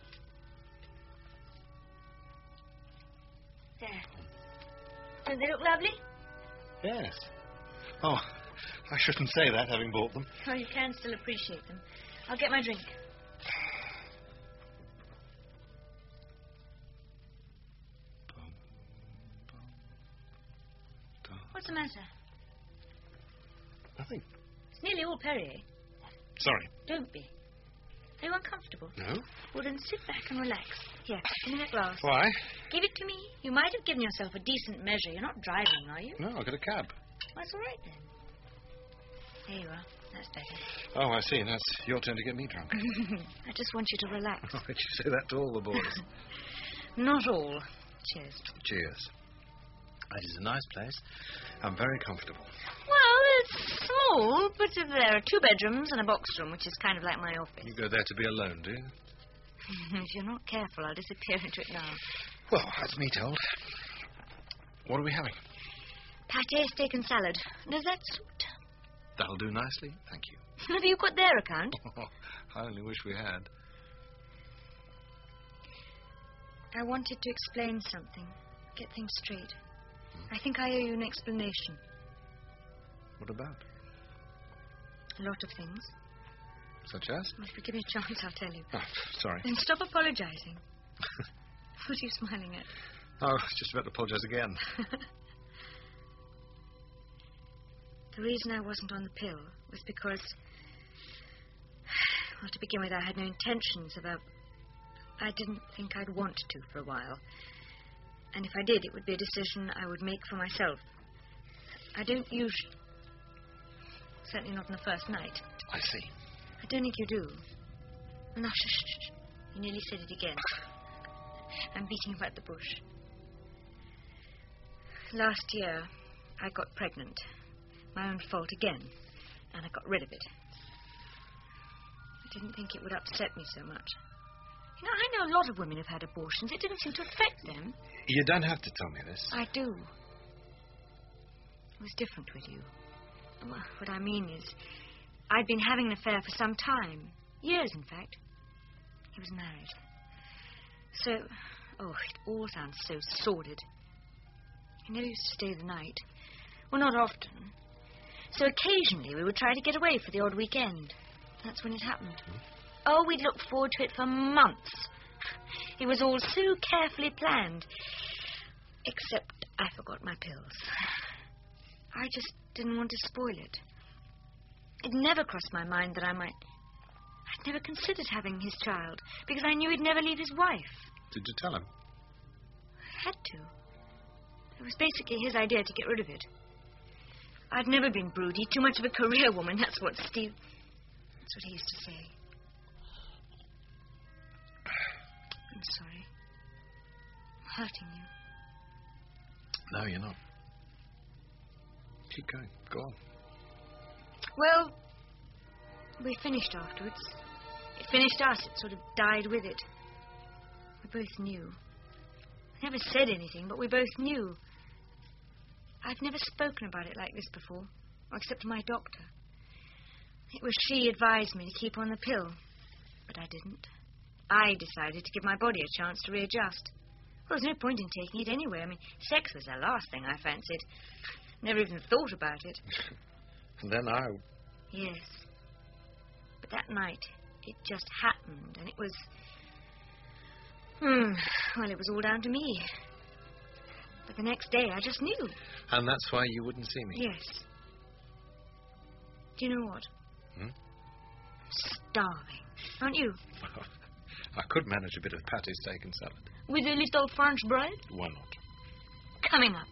There. Don't they look lovely? Yes. Oh, I shouldn't say that, having bought them. Well, you can still appreciate them. I'll get my drink. What's the matter? Nothing. It's nearly all Perrier. Sorry. Don't be. Are you uncomfortable? No? Well, then sit back and relax. Here, give me that glass. Why? Give it to me. You might have given yourself a decent measure. You're not driving, are you? No, I got a cab. That's all right, then. There you are. That's better. Oh, I see. That's your turn to get me drunk. I just want you to relax. Oh, did you say that to all the boys? Not all. Cheers. Cheers. That is a nice place. I'm very comfortable. Well, it's small, but there are 2 bedrooms and a box room, which is kind of like my office. You go there to be alone, do you? If you're not careful, I'll disappear into it now. Well, that's me told. What are we having? Pâté, steak and salad. Does that suit? That'll do nicely, thank you. Have you got their account? I only wish we had. I wanted to explain something. Get things straight. I think I owe you an explanation. What about? A lot of things. Such as? Well, if you give me a chance, I'll tell you. Oh, sorry. Then stop apologizing. What are you smiling at? Oh, I was just about to apologize again. The reason I wasn't on the pill was because... Well, to begin with, I had no intentions about... I didn't think I'd want to for a while. And if I did, it would be a decision I would make for myself. I don't usually... Certainly not on the first night. I see. I don't think you do. No, shh. You nearly said it again. I'm beating about the bush. Last year, I got pregnant. My own fault again. And I got rid of it. I didn't think it would upset me so much. You know, I know a lot of women have had abortions. It didn't seem to affect them. You don't have to tell me this. I do. It was different with you. What I mean is, I'd been having an affair for some time. Years, in fact. He was married. So, it all sounds so sordid. He never used to stay the night. Well, not often. So occasionally we would try to get away for the odd weekend. That's when it happened. Oh, we'd looked forward to it for months. It was all so carefully planned. Except I forgot my pills. I just didn't want to spoil it. It never crossed my mind that I'd never considered having his child, because I knew he'd never leave his wife. Did you tell him? I had to. It was basically his idea to get rid of it. I'd never been broody, too much of a career woman, that's what he used to say. I'm sorry. I'm hurting you. No, you're not. Keep going. Go on. Well, we finished afterwards. It finished us. It sort of died with it. We both knew. I never said anything, but we both knew. I've never spoken about it like this before, except to my doctor. It was she advised me to keep on the pill, but I didn't. I decided to give my body a chance to readjust. Well, there was no point in taking it anyway. I mean, sex was the last thing I fancied. Never even thought about it. And then I... Yes. But that night, it just happened, and it was... Well, it was all down to me. But the next day, I just knew. And that's why you wouldn't see me? Yes. Do you know what? Starving. Aren't you? I could manage a bit of pâté, steak and salad. With a little French bread? Why not? Coming up.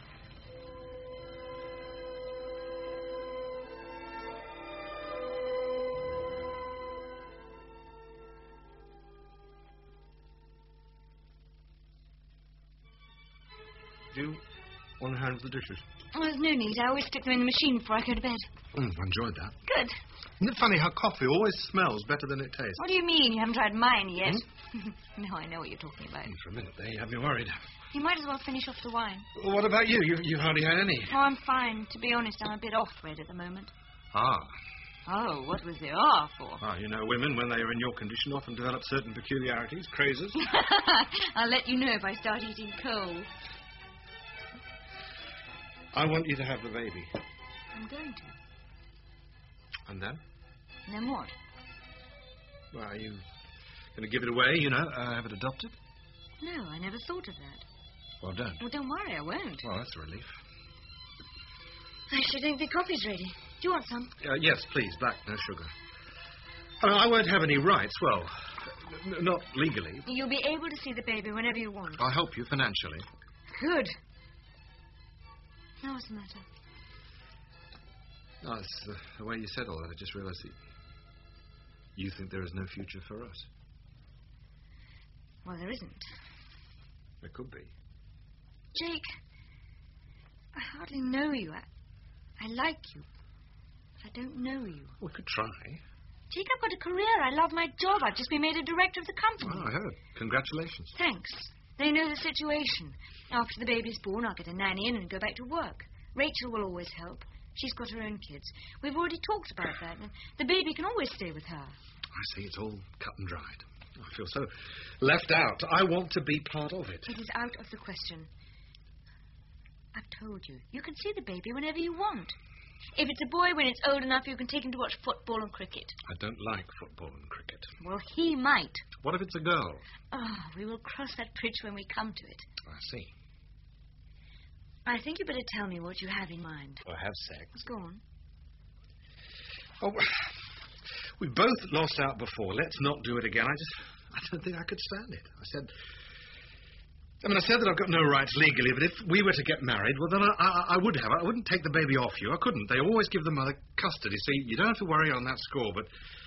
Do you want to handle the dishes? Oh, there's no need. I always stick them in the machine before I go to bed. I enjoyed that. Good. Isn't it funny how coffee always smells better than it tastes? What do you mean? You haven't tried mine yet? No, I know what you're talking about. For a minute there, you had me worried. You might as well finish off the wine. Well, what about you? You've hardly had any. Oh, I'm fine. To be honest, I'm a bit off-red at the moment. Ah. Oh, what was there for? Ah, you know, women, when they are in your condition, often develop certain peculiarities, crazes. I'll let you know if I start eating coal. I want you to have the baby. I'm going to. And then? And then what? Well, are you going to give it away, have it adopted? No, I never thought of that. Well, don't. Well, don't worry, I won't. Well, that's a relief. I should think the coffee's ready. Do you want some? Yes, please. Black, no sugar. I won't have any rights. Well, not legally. You'll be able to see the baby whenever you want. I'll help you financially. Good. Now what's the matter? Oh, it's the way you said all that. I just realised that you think there is no future for us. Well, there isn't. There could be. Jake, I hardly know you. I like you. I don't know you. We could try. Jake, I've got a career. I love my job. I've just been made a director of the company. Oh, I heard. Congratulations. Thanks. They know the situation. After the baby's born, I'll get a nanny in and go back to work. Rachel will always help. She's got her own kids. We've already talked about that. And the baby can always stay with her. I see. It's all cut and dried. I feel so left out. I want to be part of it. It is out of the question. I've told you. You can see the baby whenever you want. If it's a boy, when it's old enough, you can take him to watch football and cricket. I don't like football and cricket. Well, he might. What if it's a girl? Oh, we will cross that bridge when we come to it. I see. I think you better tell me what you have in mind. Or have sex. Let's go on. Oh, we both lost out before. Let's not do it again. I don't think I could stand it. I said that I've got no rights legally, but if we were to get married, well, then I would have. I wouldn't take the baby off you. I couldn't. They always give the mother custody, so you don't have to worry on that score, but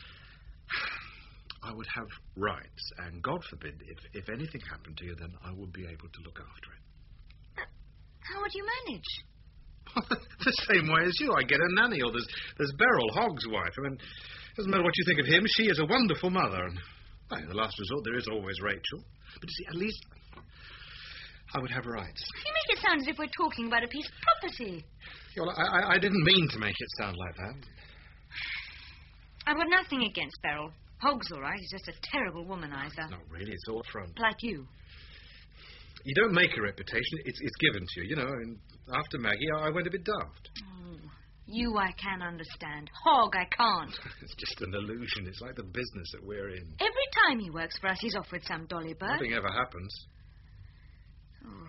I would have rights, and God forbid, if anything happened to you, then I would be able to look after it. How would you manage? The same way as you. I get a nanny, or there's Beryl, Hogg's wife. I mean, it doesn't matter what you think of him. She is a wonderful mother, and well, in the last resort, there is always Rachel. But you see, at least I would have rights. You make it sound as if we're talking about a piece of property. Yeah, well, I didn't mean to make it sound like that. I've got nothing against Beryl. Hogg's all right. He's just a terrible womanizer. Not really. It's all front. Like you. You don't make a reputation. It's given to you. You know, and after Maggie, I went a bit daft. Oh, you I can understand. Hogg, I can't. It's just an illusion. It's like the business that we're in. Every time he works for us, he's off with some dolly bird. Nothing ever happens. Oh.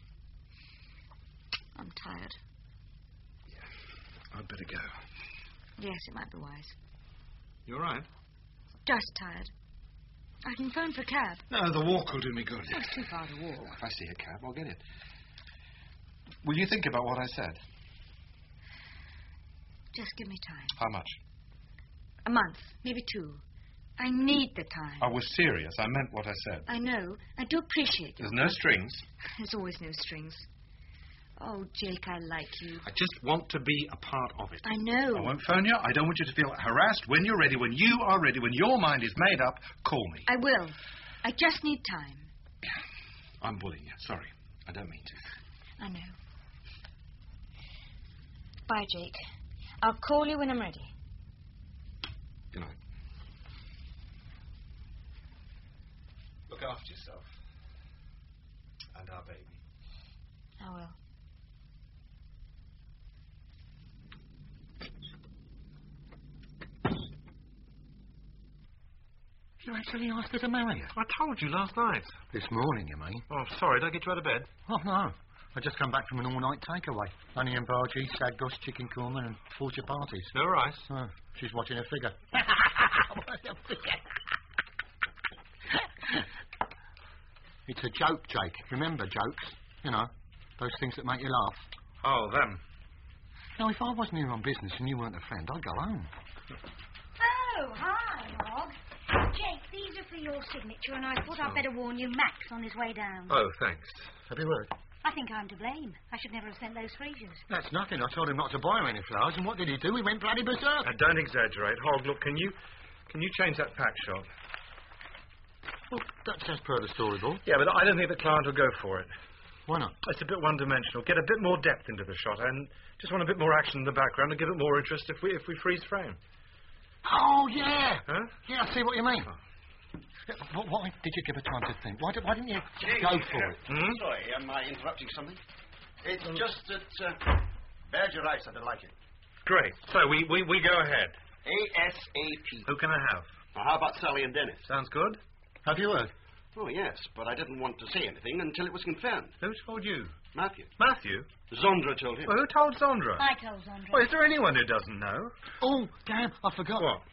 I'm tired. Yeah. I'd better go. Yes, it might be wise. You all right? Just tired. I can phone for a cab. No, the walk will do me good. Oh, it's too far to walk. If I see a cab, I'll get it. Will you think about what I said? Just give me time. How much? A month, maybe 2. I need the time. I was serious. I meant what I said. I know. I do appreciate it. There's no strings. There's always no strings. Oh, Jake, I like you. I just want to be a part of it. I know. I won't phone you. I don't want you to feel harassed. When you're ready, when you are ready, when your mind is made up, call me. I will. I just need time. I'm bullying you. Sorry. I don't mean to. I know. Bye, Jake. I'll call you when I'm ready. Good night. Look after yourself. And our baby. I will. You actually asked her to marry you? I told you last night. This morning, you mean? Oh, sorry. Did I get you out of bed? Oh, no. I just come back from an all-night takeaway. Honey and bhaji, sagos, chicken korma and 4 chapatis. No rice? Oh, she's watching her figure. It's a joke, Jake. Remember jokes? You know, those things that make you laugh. Oh, them. Now, if I wasn't here on business and you weren't a friend, I'd go home. Oh, hi, Hogg. Jake, these are for your signature, and I thought I'd better warn you Mac's on his way down. Oh, thanks. Happy word. I think I'm to blame. I should never have sent those freezers. That's nothing. I told him not to buy any flowers, and what did he do? He went bloody berserk. Don't exaggerate. Hogg, look, can you change that pack shot? Well, that's as per the storyboard. Yeah, but I don't think the client will go for it. Why not? It's a bit one-dimensional. Get a bit more depth into the shot, and just want a bit more action in the background and give it more interest if we freeze frame. Oh, yeah. Huh? Yeah, I see what you mean. Why did you give her time to think? Why didn't you go for it? Sorry, am I interrupting something? It's just that Badger writes that I like it. Great. So we go ahead. ASAP. Who can I have? Now, how about Sally and Dennis? Sounds good. Have you heard? Oh, yes, but I didn't want to say anything until it was confirmed. Who told you? Matthew. Matthew? Zondra told him. Well, who told Zondra? I told Zondra. Well, is there anyone who doesn't know? Oh, damn, I forgot. What?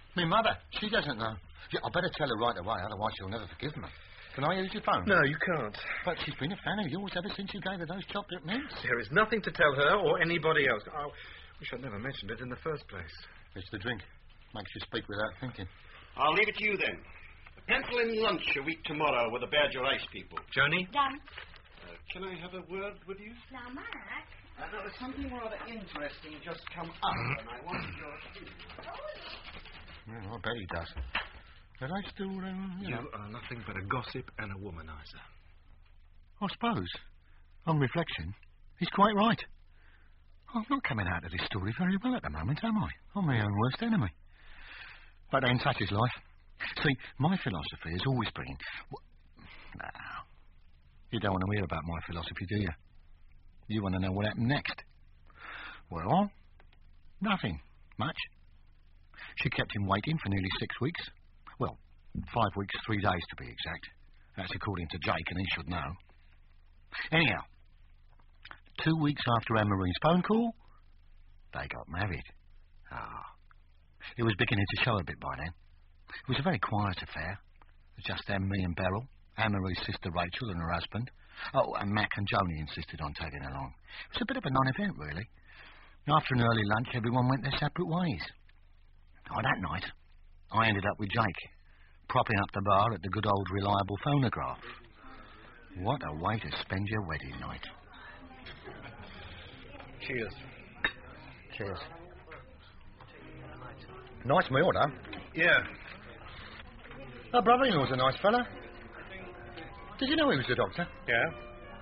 My mother, she doesn't know. Yeah, I better tell her right away, otherwise she'll never forgive me. Can I use your phone? No, you can't. But she's been a fan of yours ever since you gave her those chocolate mints. There is nothing to tell her or anybody else. I wish I'd never mentioned it in the first place. It's the drink. Makes you speak without thinking. I'll leave it to you then. Pencil in lunch a week tomorrow with the Badger Ice people. Johnny? Done. Can I have a word with you? Now, Mac. No, there's something rather interesting just come up, and I wanted your opinion. Well, I bet he does. But I still, You are nothing but a gossip and a womanizer. I suppose, on reflection, he's quite right. I'm not coming out of this story very well at the moment, am I? I'm my own worst enemy. But then such is life. See, my philosophy has always been... Now, you don't want to hear about my philosophy, do you? You want to know what happened next. Well, nothing much. She kept him waiting for nearly 6 weeks. Well, 5 weeks, 3 days to be exact. That's according to Jake, and he should know. Anyhow, 2 weeks after Anne-Marie's phone call, they got married. It was beginning to show a bit by then. It was a very quiet affair. Just them, me and Beryl, Anne-Marie's sister Rachel and her husband. Oh, and Mac and Joni insisted on tagging along. It was a bit of a non-event, really. After an early lunch, everyone went their separate ways. That night, I ended up with Jake, propping up the bar at the good old reliable phonograph. What a way to spend your wedding night. Cheers. Cheers. Nice meal, though. Yeah. Our brother-in-law's a nice fella. Did you know he was a doctor? Yeah.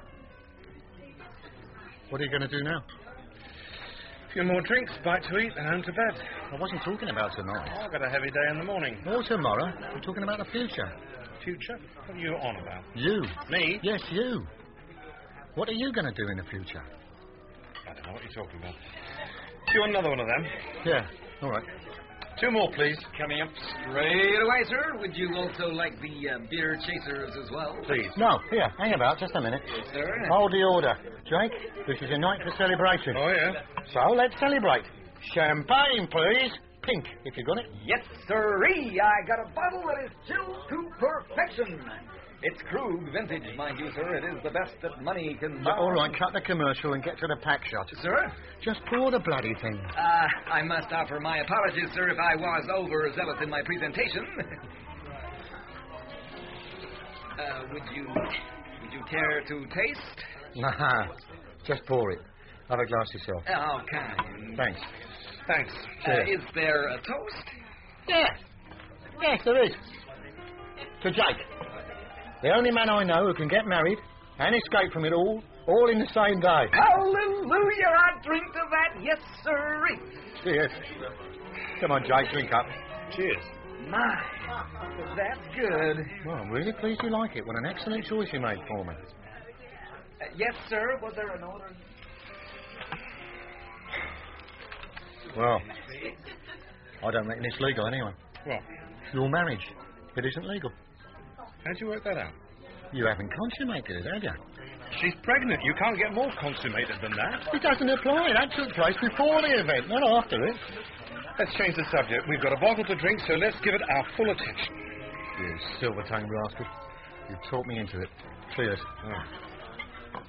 What are you going to do now? A few more drinks, bite to eat, and home to bed. I wasn't talking about tonight. I've got a heavy day in the morning. Or tomorrow. We're talking about the future. Future? What are you on about? You. Me? Yes, you. What are you going to do in the future? I don't know what you're talking about. Do you want another one of them? Yeah, all right. 2 more, please. Coming up straight away, sir. Would you also like the beer chasers as well? Please. No, here, hang about just a minute. Yes, sir. Hold the order. Jake, this is a night for celebration. Oh, yeah? So, let's celebrate. Champagne, please. Pink, if you got it. Yes, sirree. I got a bottle that is chilled to perfection. It's Krug vintage, mind you, sir. It is the best that money can buy. All right, cut the commercial and get to the pack shot. Sir? Just pour the bloody thing. I must offer my apologies, sir, if I was overzealous in my presentation. Would you care to taste? Nah, just pour it. Have a glass yourself. Oh, kind. Thanks. Thanks. Is there a toast? Yeah. Yes, there is. To Jake. The only man I know who can get married and escape from it all in the same day. Hallelujah! I drink to that, yes, sirree. Cheers. Come on, Jake, drink up. Cheers. My, that's good. Well, I'm really pleased you like it. What an excellent choice you made for me. Yes, sir. Was there an order? Well, I don't reckon it's legal anyway. What? Your marriage. It isn't legal. How'd you work that out? You haven't consummated it, have you? She's pregnant. You can't get more consummated than that. It doesn't apply. That took place before the event, not after it. Let's change the subject. We've got a bottle to drink, so let's give it our full attention. You silver-tongued rascal. You talked me into it. Cheers. Oh.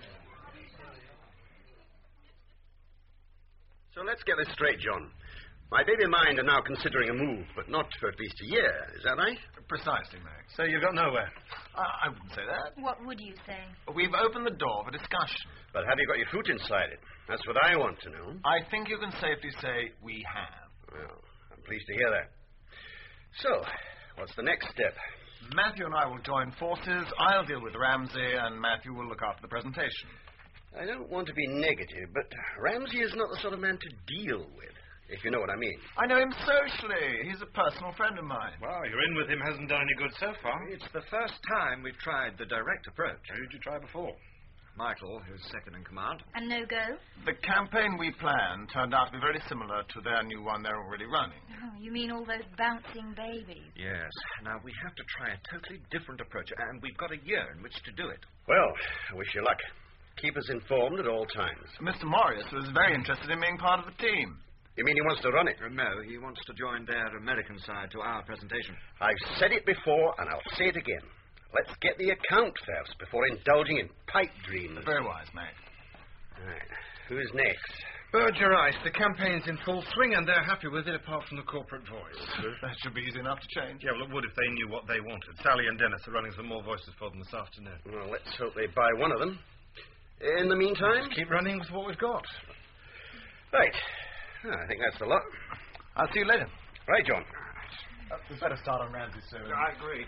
So let's get this straight, John. My baby and mine are now considering a move, but not for at least a year. Is that right? Precisely, Max. So you've got nowhere? I wouldn't say that. What would you say? We've opened the door for discussion. But have you got your fruit inside it? That's what I want to know. I think you can safely say we have. Well, I'm pleased to hear that. So, what's the next step? Matthew and I will join forces. I'll deal with Ramsey, and Matthew will look after the presentation. I don't want to be negative, but Ramsey is not the sort of man to deal with, if you know what I mean. I know him socially. He's a personal friend of mine. Well, your in with him hasn't done any good so far. It's the first time we've tried the direct approach. Who did you try before? Michael, who's second in command. And no go? The campaign we planned turned out to be very similar to their new one they're already running. Oh, you mean all those bouncing babies? Yes. Now, we have to try a totally different approach, and we've got a year in which to do it. Well, I wish you luck. Keep us informed at all times. Mr. Morris was very interested in being part of the team. You mean he wants to run it? No, he wants to join their American side to our presentation. I've said it before, and I'll say it again. Let's get the account first before indulging in pipe dreams. Very wise, Mac. Right. Who's next? Bird, you're right. The campaign's in full swing, and they're happy with it, apart from the corporate voice. That should be easy enough to change. Yeah, well, it would if they knew what they wanted. Sally and Dennis are running some more voices for them this afternoon. Well, let's hope they buy one of them. In the meantime... Keep running with what we've got. Right. I think that's the lot. I'll see you later. Right, John. We'd better start on Ramsey soon. I agree.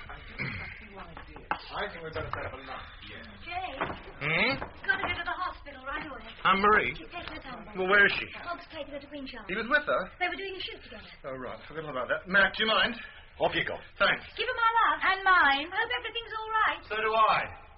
I think we'd better set up a lunch. Jay, got to go to the hospital right away. Anne-Marie? Keep taking her time. Well, where is she? Hog's taken her to Queenshire. He was with her? They were doing a shoot together. Oh, right. Forgot about that. Mac, do you mind? Off you go. Thanks. Give her my love. And mine. Hope everything's all right. So do I.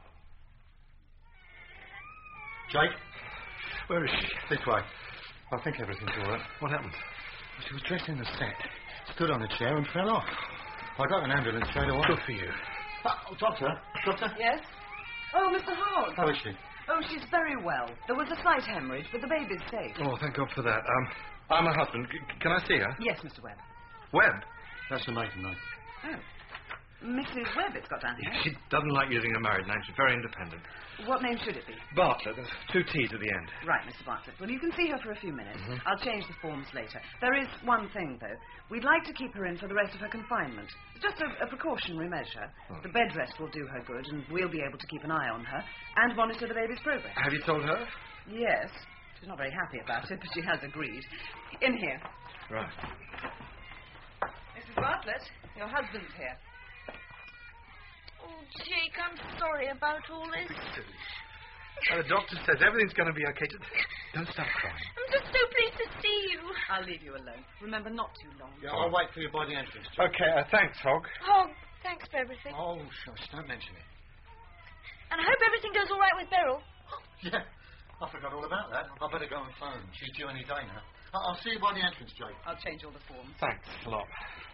Jake? Where is she? This way. I think everything's all right. What happened? She was dressed in the set, stood on a chair and fell off. I got an ambulance straight away. Good for you. Doctor? Doctor? Yes? Oh, Mr. Hogg. How is she? Oh, she's very well. There was a slight hemorrhage, but the baby's safe. Oh, thank God for that. I'm her husband. Can I see her? Yes, Mr. Webb. Webb? That's the maiden name. Oh. Mrs. Webb, it's got down here. She doesn't like using a married name. She's very independent. What name should it be? Bartlett. There's 2 T's at the end. Right, Mr. Bartlett. Well, you can see her for a few minutes. I'll change the forms later. There is one thing, though. We'd like to keep her in for the rest of her confinement. Just a precautionary measure. Oh. The bed rest will do her good, and we'll be able to keep an eye on her and monitor the baby's progress. Have you told her? Yes. She's not very happy about it, but she has agreed. In here. Right. Mrs. Bartlett, your husband's here. Oh, Jake, I'm sorry about all this. The doctor says everything's going to be okay. Don't stop crying. I'm just so pleased to see you. I'll leave you alone. Remember, not too long. Yeah, I'll wait for you by the entrance. Okay, thanks, Hogg. Hogg, thanks for everything. Oh, shush, don't mention it. And I hope everything goes all right with Beryl. Yeah, I forgot all about that. I better go and phone. She's due any day now. I'll see you by the entrance, Jake. I'll change all the forms. Thanks a lot.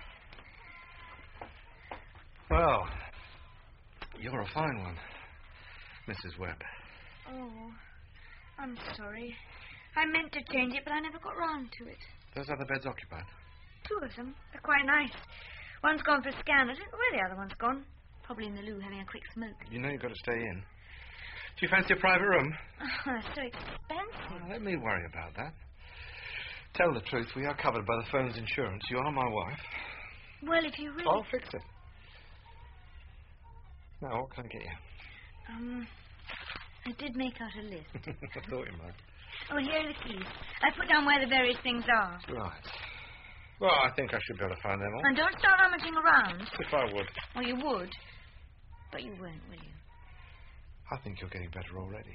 Well, you're a fine one, Mrs. Webb. Oh, I'm sorry. I meant to change it, but I never got round to it. Those other beds occupied? 2 of them. They're quite nice. One's gone for a scan. I don't know where the other one's gone. Probably in the loo having a quick smoke. You know you've got to stay in. Do you fancy a private room? Oh, they're so expensive. Well, let me worry about that. Tell the truth, we are covered by the firm's insurance. You are my wife. Well, if you really... I'll fix it. Now, what can I get you? I did make out a list. I thought you might. Oh, here are the keys. I put down where the various things are. Right. Well, I think I should be able to find them all. And don't start rummaging around. If I would. Well, you would. But you won't, will you? I think you're getting better already.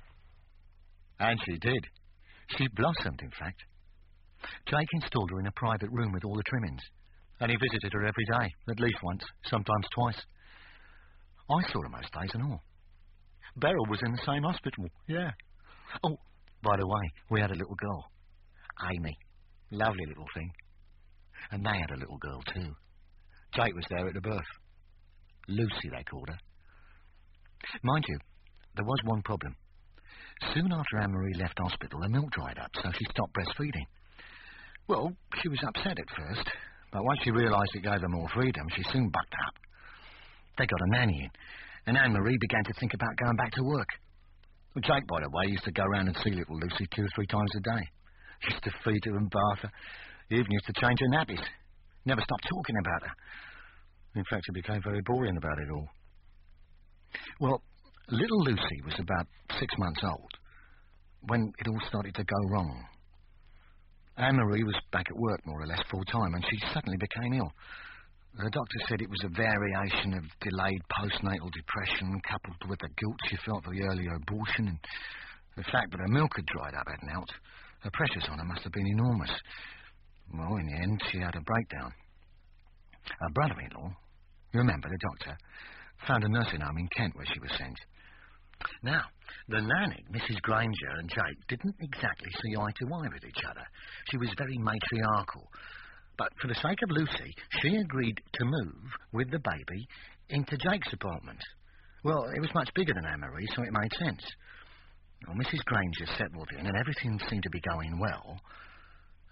And she did. She blossomed, in fact. Jake installed her in a private room with all the trimmings. And he visited her every day, at least once, sometimes twice. I saw her most days and all. Beryl was in the same hospital, yeah. Oh, by the way, we had a little girl. Amy. Lovely little thing. And they had a little girl, too. Jake was there at the birth. Lucy, they called her. Mind you, there was one problem. Soon after Anne-Marie left hospital, her milk dried up, so she stopped breastfeeding. Well, she was upset at first, but once she realised it gave her more freedom, she soon bucked up. They got a nanny in, and Anne-Marie began to think about going back to work. Well, Jake, by the way, used to go round and see little Lucy 2 or 3 times a day. He used to feed her and bath her. He even used to change her nappies. Never stopped talking about her. In fact, he became very boring about it all. Well, little Lucy was about 6 months old when it all started to go wrong. Anne-Marie was back at work more or less full-time, and she suddenly became ill. The doctor said it was a variation of delayed postnatal depression coupled with the guilt she felt for the earlier abortion and the fact that her milk had dried up hadn't helped. Her pressures on her must have been enormous. Well, in the end, she had a breakdown. Her brother-in-law, you remember, the doctor, found a nursing home in Kent where she was sent. Now, the nanny, Mrs. Granger, and Jake didn't exactly see eye to eye with each other. She was very matriarchal. But for the sake of Lucy, she agreed to move with the baby into Jake's apartment. Well, it was much bigger than Anne-Marie, so it made sense. Well, Mrs. Granger settled in, and everything seemed to be going well,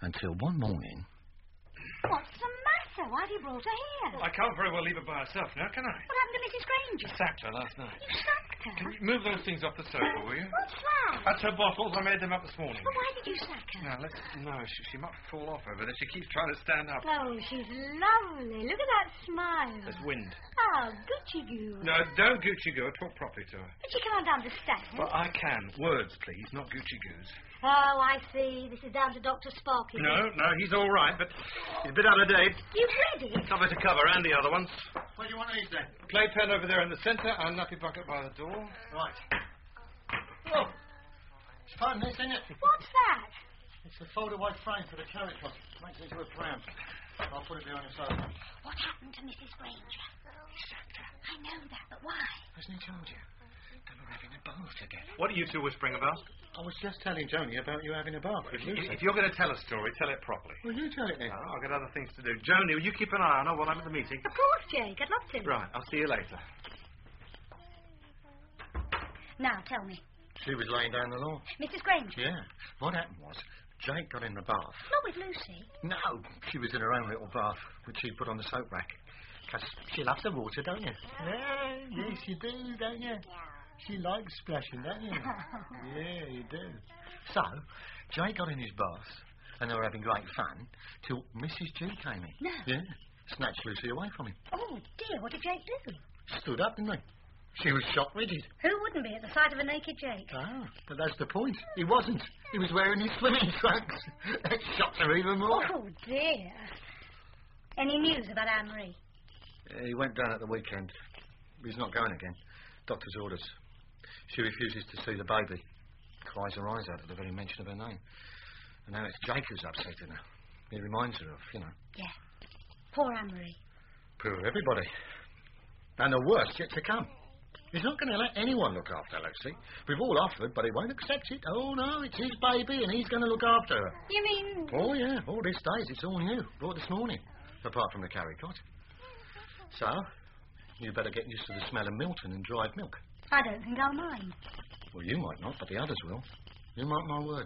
Until one morning... What's the matter? Why have you brought her here? I can't very well leave her by herself now, can I? What happened to Mrs. Granger? I sacked her last night. You sacked her? Can you move those things off the sofa, will you? What's that? That's her bottles. I made them up this morning. Well, why did you sack her? She might fall off over there. She keeps trying to stand up. Oh, she's lovely. Look at that smile. There's wind. Oh, Gucci goo. No, don't Gucci Goo. Talk properly to her. But she can't understand. Well, I can. Words, please, not Gucci Goos. Oh, I see. This is down to Dr. Sparky. No, he's all right, but he's a bit out of date. You've read it? Cover to cover, and the other ones. What do you want these then? Playpen over there in the centre, and nappy bucket by the door. Right. Oh, it's fun, this, isn't it? What's that? It's a fold-away frame for the carrot cloth. Makes it into a pram. I'll put it behind the sofa. What happened to Mrs. Granger? He sacked her. I know that, but why? Hasn't he told you? They were having a bath together. What are you two whispering about? I was just telling Joni about you having a bath with Lucy. If you're going to tell a story, tell it properly. Well, you tell it then. Oh, I've got other things to do. Joni, will you keep an eye on her while I'm at the meeting? Of course, Jake. I'd love to. Right, I'll see you later. Now, tell me. She was laying down the lawn. Mrs. Granger? Yeah. What happened was, Jake got in the bath. Not with Lucy. No, she was in her own little bath, which she put on the soap rack. Because she loves the water, don't you? Yes, you do, don't you? She likes splashing, don't you? Yeah, you do. So, Jake got in his bath, and they were having great fun, till Mrs. G came in. No. Yeah. Snatched Lucy away from him. Oh, dear, what did Jake do? Stood up, didn't he? She was shock rigid. Who wouldn't be at the sight of a naked Jake? Ah, but that's the point. He wasn't. He was wearing his swimming trunks. That shocked her even more. Oh, dear. Any news about Anne-Marie? He went down at the weekend. He's not going again. Doctor's orders. She refuses to see the baby. Cries her eyes out at the very mention of her name. And now it's Jake who's upsetting her. He reminds her of, Yeah. Poor Anne-Marie. Poor everybody. And the worst yet to come. He's not going to let anyone look after Lucy. We've all offered, but he won't accept it. Oh, no, it's his baby, and he's going to look after her. You mean... Oh, yeah, all this days. It's all new. Brought this morning. Apart from the carry cot. So, you better get used to the smell of Milton and dried milk. I don't think I'll mind. Well, you might not, but the others will. You mark my words.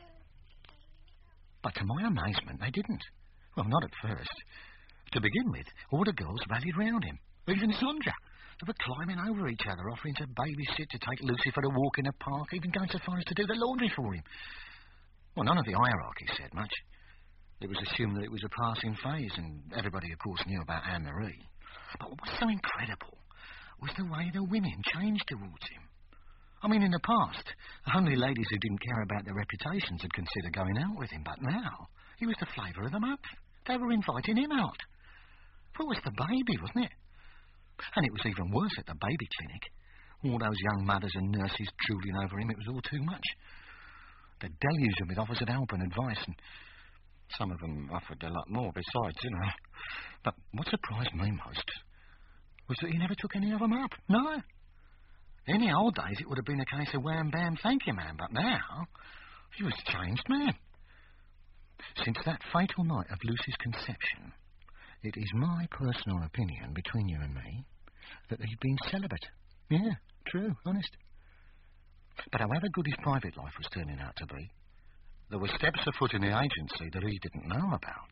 But to my amazement, they didn't. Well, not at first. To begin with, all the girls rallied round him. Even Sandra. They were climbing over each other, offering to babysit, to take Lucy for a walk in the park, even going so far as to do the laundry for him. Well, none of the hierarchy said much. It was assumed that it was a passing phase, and everybody, of course, knew about Anne-Marie. But what was so incredible was the way the women changed towards him. I mean, in the past, only ladies who didn't care about their reputations had considered going out with him, but now he was the flavour of the month. They were inviting him out. Well, it was the baby, wasn't it? And it was even worse at the baby clinic. All those young mothers and nurses drooling over him, it was all too much. They deluged him with offers of help and advice, and some of them offered a lot more besides, But what surprised me most was that he never took any of them up. No. In the old days, it would have been a case of wham, bam, thank you, man. But now, he was a changed man. Since that fatal night of Lucy's conception, it is my personal opinion, between you and me, that he'd been celibate. Yeah, true, honest. But however good his private life was turning out to be, there were steps afoot in the agency that he didn't know about.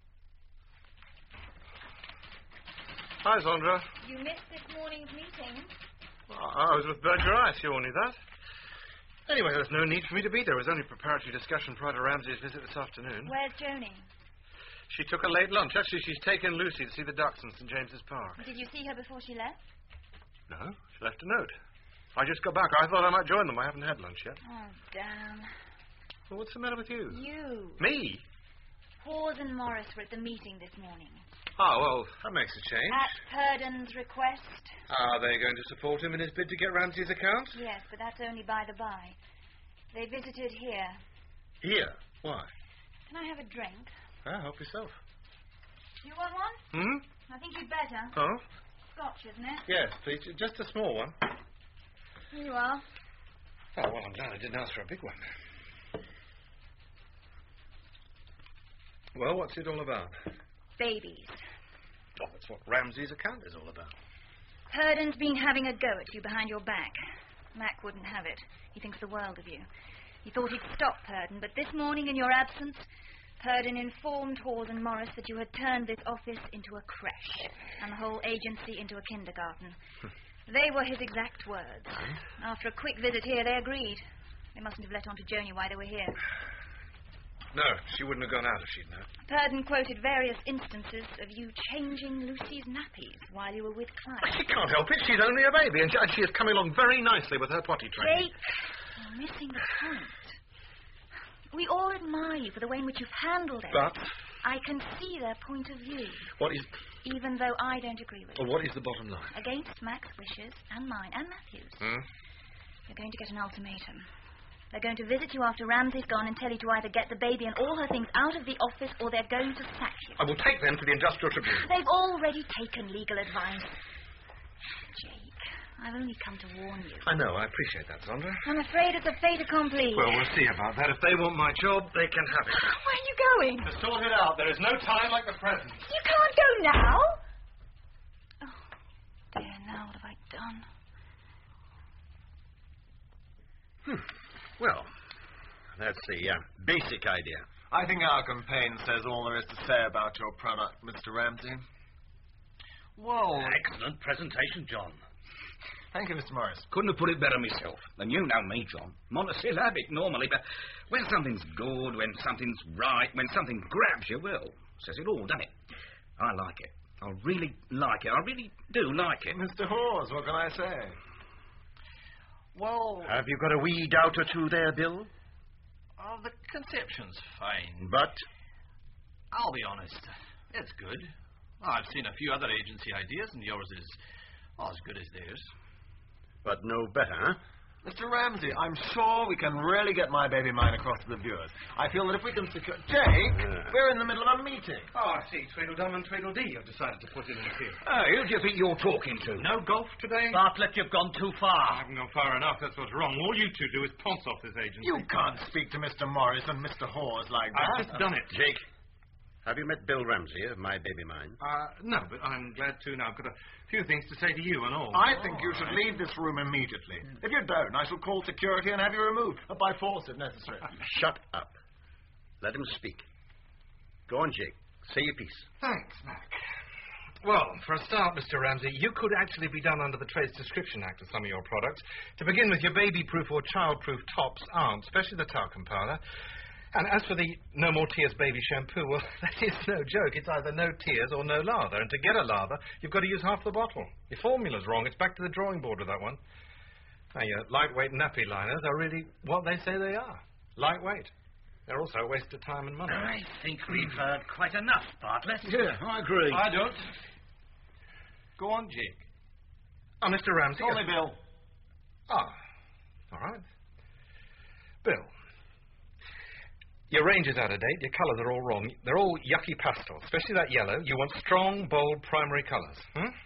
Hi, Sandra. You missed this morning's meeting. I was with Berger Ice. You all knew that. Anyway, there's no need for me to be there. It was only preparatory discussion prior to Ramsay's visit this afternoon. Where's Joni? She took a late lunch. Actually, she's taken Lucy to see the ducks in St. James's Park. Did you see her before she left? No, she left a note. I just got back. I thought I might join them. I haven't had lunch yet. Oh, damn. Well, what's the matter with you? You. Me? Hawes and Morris were at the meeting this morning. Oh, well, that makes a change. At Purden's request. Are they going to support him in his bid to get Ramsay's account? Yes, but that's only by the by. They visited here. Here? Why? Can I have a drink? Help yourself. You want one? Hmm? I think you'd better. Oh? Scotch, isn't it? Yes, please. Just a small one. Here you are. Oh, well, I'm glad I didn't ask for a big one. Well, what's it all about? Babies. Oh, that's what Ramsay's account is all about. Purden's been having a go at you behind your back. Mac wouldn't have it. He thinks the world of you. He thought he'd stop Purden, but this morning in your absence, Purden informed Hawes and Morris that you had turned this office into a creche and the whole agency into a kindergarten. They were his exact words. After a quick visit here, they agreed. They mustn't have let on to Joni why they were here. No, she wouldn't have gone out if she'd known. Purden quoted various instances of you changing Lucy's nappies while you were with Clive. She can't help it. She's only a baby, and she is coming along very nicely with her potty training. Jake, you're missing the point. We all admire you for the way in which you've handled it. But? I can see their point of view. What is... Even though I don't agree with it. Well, what is the bottom line? Against Mac's wishes, and mine, and Matthew's. You're going to get an ultimatum. They're going to visit you after Ramsey's gone and tell you to either get the baby and all her things out of the office or they're going to sack you. I will take them to the Industrial Tribunal. They've already taken legal advice. Jake, I've only come to warn you. I know, I appreciate that, Sandra. I'm afraid it's a fait accompli. Well, we'll see about that. If they want my job, they can have it. Where are you going? To sort it out. There is no time like the present. You can't go now. Oh, dear, now what have I done? Well, that's the basic idea. I think our campaign says all there is to say about your product, Mr. Ramsey. Well, excellent presentation, John. Thank you, Mr. Morris. Couldn't have put it better myself. And you know me, John. Monosyllabic normally, but when something's good, when something's right, when something grabs you, well, says it all, doesn't it? I like it. I really like it. I really do like it. Mr. Hawes, what can I say? Well... Have you got a wee doubt or two there, Bill? Oh, the conception's fine. But? I'll be honest. It's good. I've seen a few other agency ideas, and yours is as good as theirs. But no better, huh? Mr. Ramsey, I'm sure we can really get My Baby Mine across to the viewers. I feel that if we can secure... Jake, we're in the middle of a meeting. Oh, I see. Tweedledum and Tweedledee have decided to put in the field. Who do you think you're talking to? No golf today? Bartlett, you've gone too far. I haven't gone far enough. That's what's wrong. All you two do is ponce off this agency. You can't speak to Mr. Morris and Mr. Hawes like that. I've just done it. Jake, have you met Bill Ramsey of My Baby Mine? No, but I'm glad to now. I've got a few things to say to you and all. I think you should leave this room immediately. If you don't, I shall call security and have you removed, by force if necessary. Shut up. Let him speak. Go on, Jake. Say your piece. Thanks, Mac. Well, for a start, Mr. Ramsey, you could actually be done under the Trades Description Act of some of your products. To begin with, your baby-proof or child-proof tops aren't, especially the talcum powder. And as for the No More Tears baby shampoo, well, that is no joke. It's either no tears or no lather. And to get a lather, you've got to use half the bottle. Your formula's wrong. It's back to the drawing board with that one. Now, your lightweight nappy liners are really what they say they are. Lightweight. They're also a waste of time and money. I think we've heard quite enough, Bartlett. Yeah, I agree. I don't. Go on, Jake. Oh, Mr. Ramsey. Call me Bill. Ah, all right. Bill. Your range is out of date. Your colours are all wrong. They're all yucky pastels, especially that yellow. You want strong, bold, primary colours.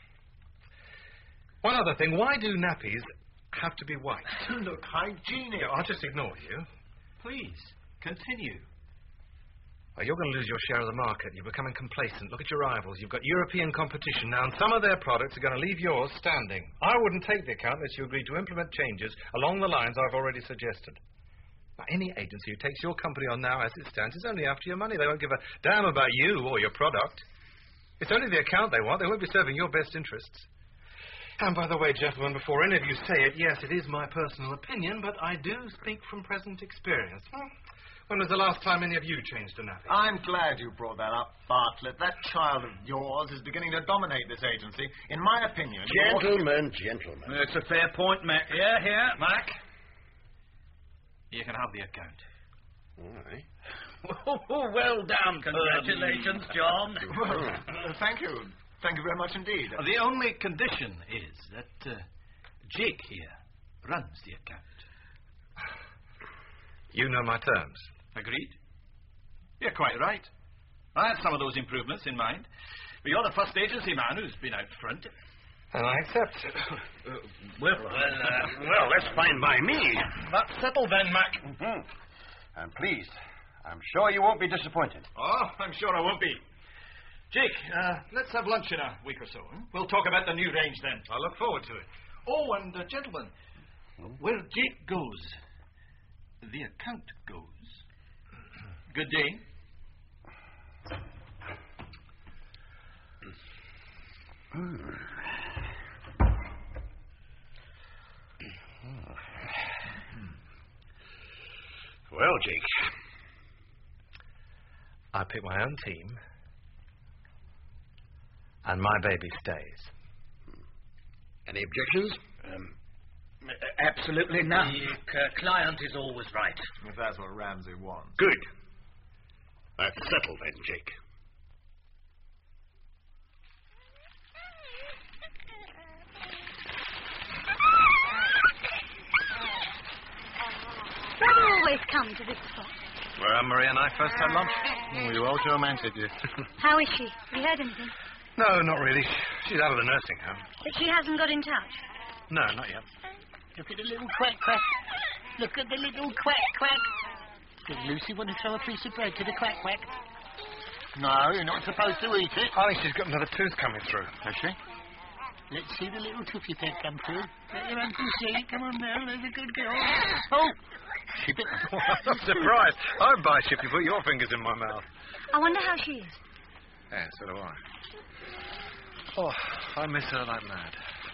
One other thing. Why do nappies have to be white? Look hygienic. I'll just ignore you. Please, continue. Oh, you're going to lose your share of the market. You're becoming complacent. Look at your rivals. You've got European competition now, and some of their products are going to leave yours standing. I wouldn't take the account unless you agreed to implement changes along the lines I've already suggested. Now, any agency who takes your company on now as it stands is only after your money. They won't give a damn about you or your product. It's only the account they want. They won't be serving your best interests. And by the way, gentlemen, before any of you say it, yes, it is my personal opinion, but I do speak from present experience. When was the last time any of you changed a nappy? I'm glad you brought that up, Bartlett. That child of yours is beginning to dominate this agency. In my opinion... Gentlemen. That's a fair point, Mac. Here, Mac. You can have the account. All right. Well done. Congratulations, John. Well, thank you. Thank you very much indeed. The only condition is that Jake here runs the account. You know my terms. Agreed. You're quite right. I had some of those improvements in mind. But you're the first agency man who's been out front. And I accept. Well, that's fine by me. That's settled then, Mac. And please, I'm sure you won't be disappointed. Oh, I'm sure I won't be. Jake, let's have lunch in a week or so. We'll talk about the new range then. I look forward to it. Oh, and gentlemen, where Jake goes, the account goes. Good day. Well, Jake, I pick my own team, and my baby stays. Any objections? Absolutely none. The client is always right. If that's what Ramsey wants. Good. That's settled then, Jake. Why do you always come to this spot? Where Marie and I first had lunch. Oh, you old romantic, you. How is she? Have you heard anything? No, not really. She's out of the nursing home. But she hasn't got in touch. No, not yet. Look at the little quack quack. Look at the little quack quack. Does Lucy want to throw a piece of bread to the quack quack? No, you're not supposed to eat it. I think she's got another tooth coming through. Has she? Let's see the little toothy peg come through. Let your uncle see. Come on now, there's a good girl. Oh! She bit me. I'm surprised. I'd bite you if you put your fingers in my mouth. I wonder how she is. Yeah, so do I. Oh, I miss her like mad.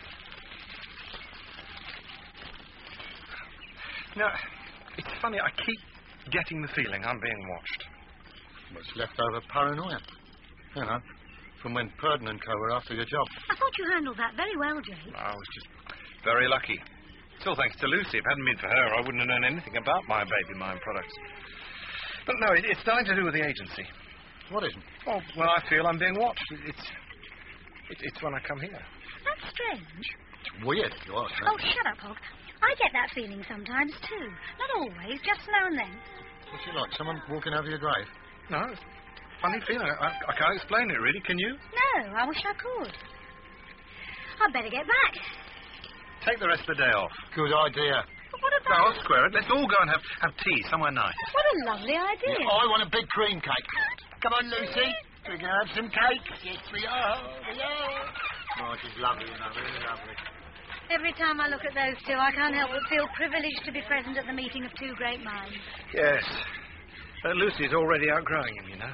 No, it's funny, I keep getting the feeling I'm being watched. What's left over paranoia? You know, from when Purden and Co. were after your job. I thought you handled that very well, Jake. I was just very lucky. It's all thanks to Lucy. If it hadn't been for her, I wouldn't have known anything about my baby mine products. But no, it's nothing to do with the agency. What isn't? Oh, well, I feel I'm being watched. It's when I come here. That's strange. It's weird, you are. Oh, shut up, Hog. I get that feeling sometimes, too. Not always, just now and then. What's it like? Someone walking over your grave? No, it's a funny feeling. I can't explain it, really. Can you? No, I wish I could. I'd better get back. Take the rest of the day off. Good idea. But what No, about... I'll square it. Let's all go and have tea somewhere nice. What a lovely idea. Yeah, I want a big cream cake. Come on, Lucy. We can have some cake. Yes, we are. We are. Oh, she's lovely, you know, really lovely. Every time I look at those two, I can't help but feel privileged to be present at the meeting of two great minds. Yes. Lucy's already outgrowing him, you know.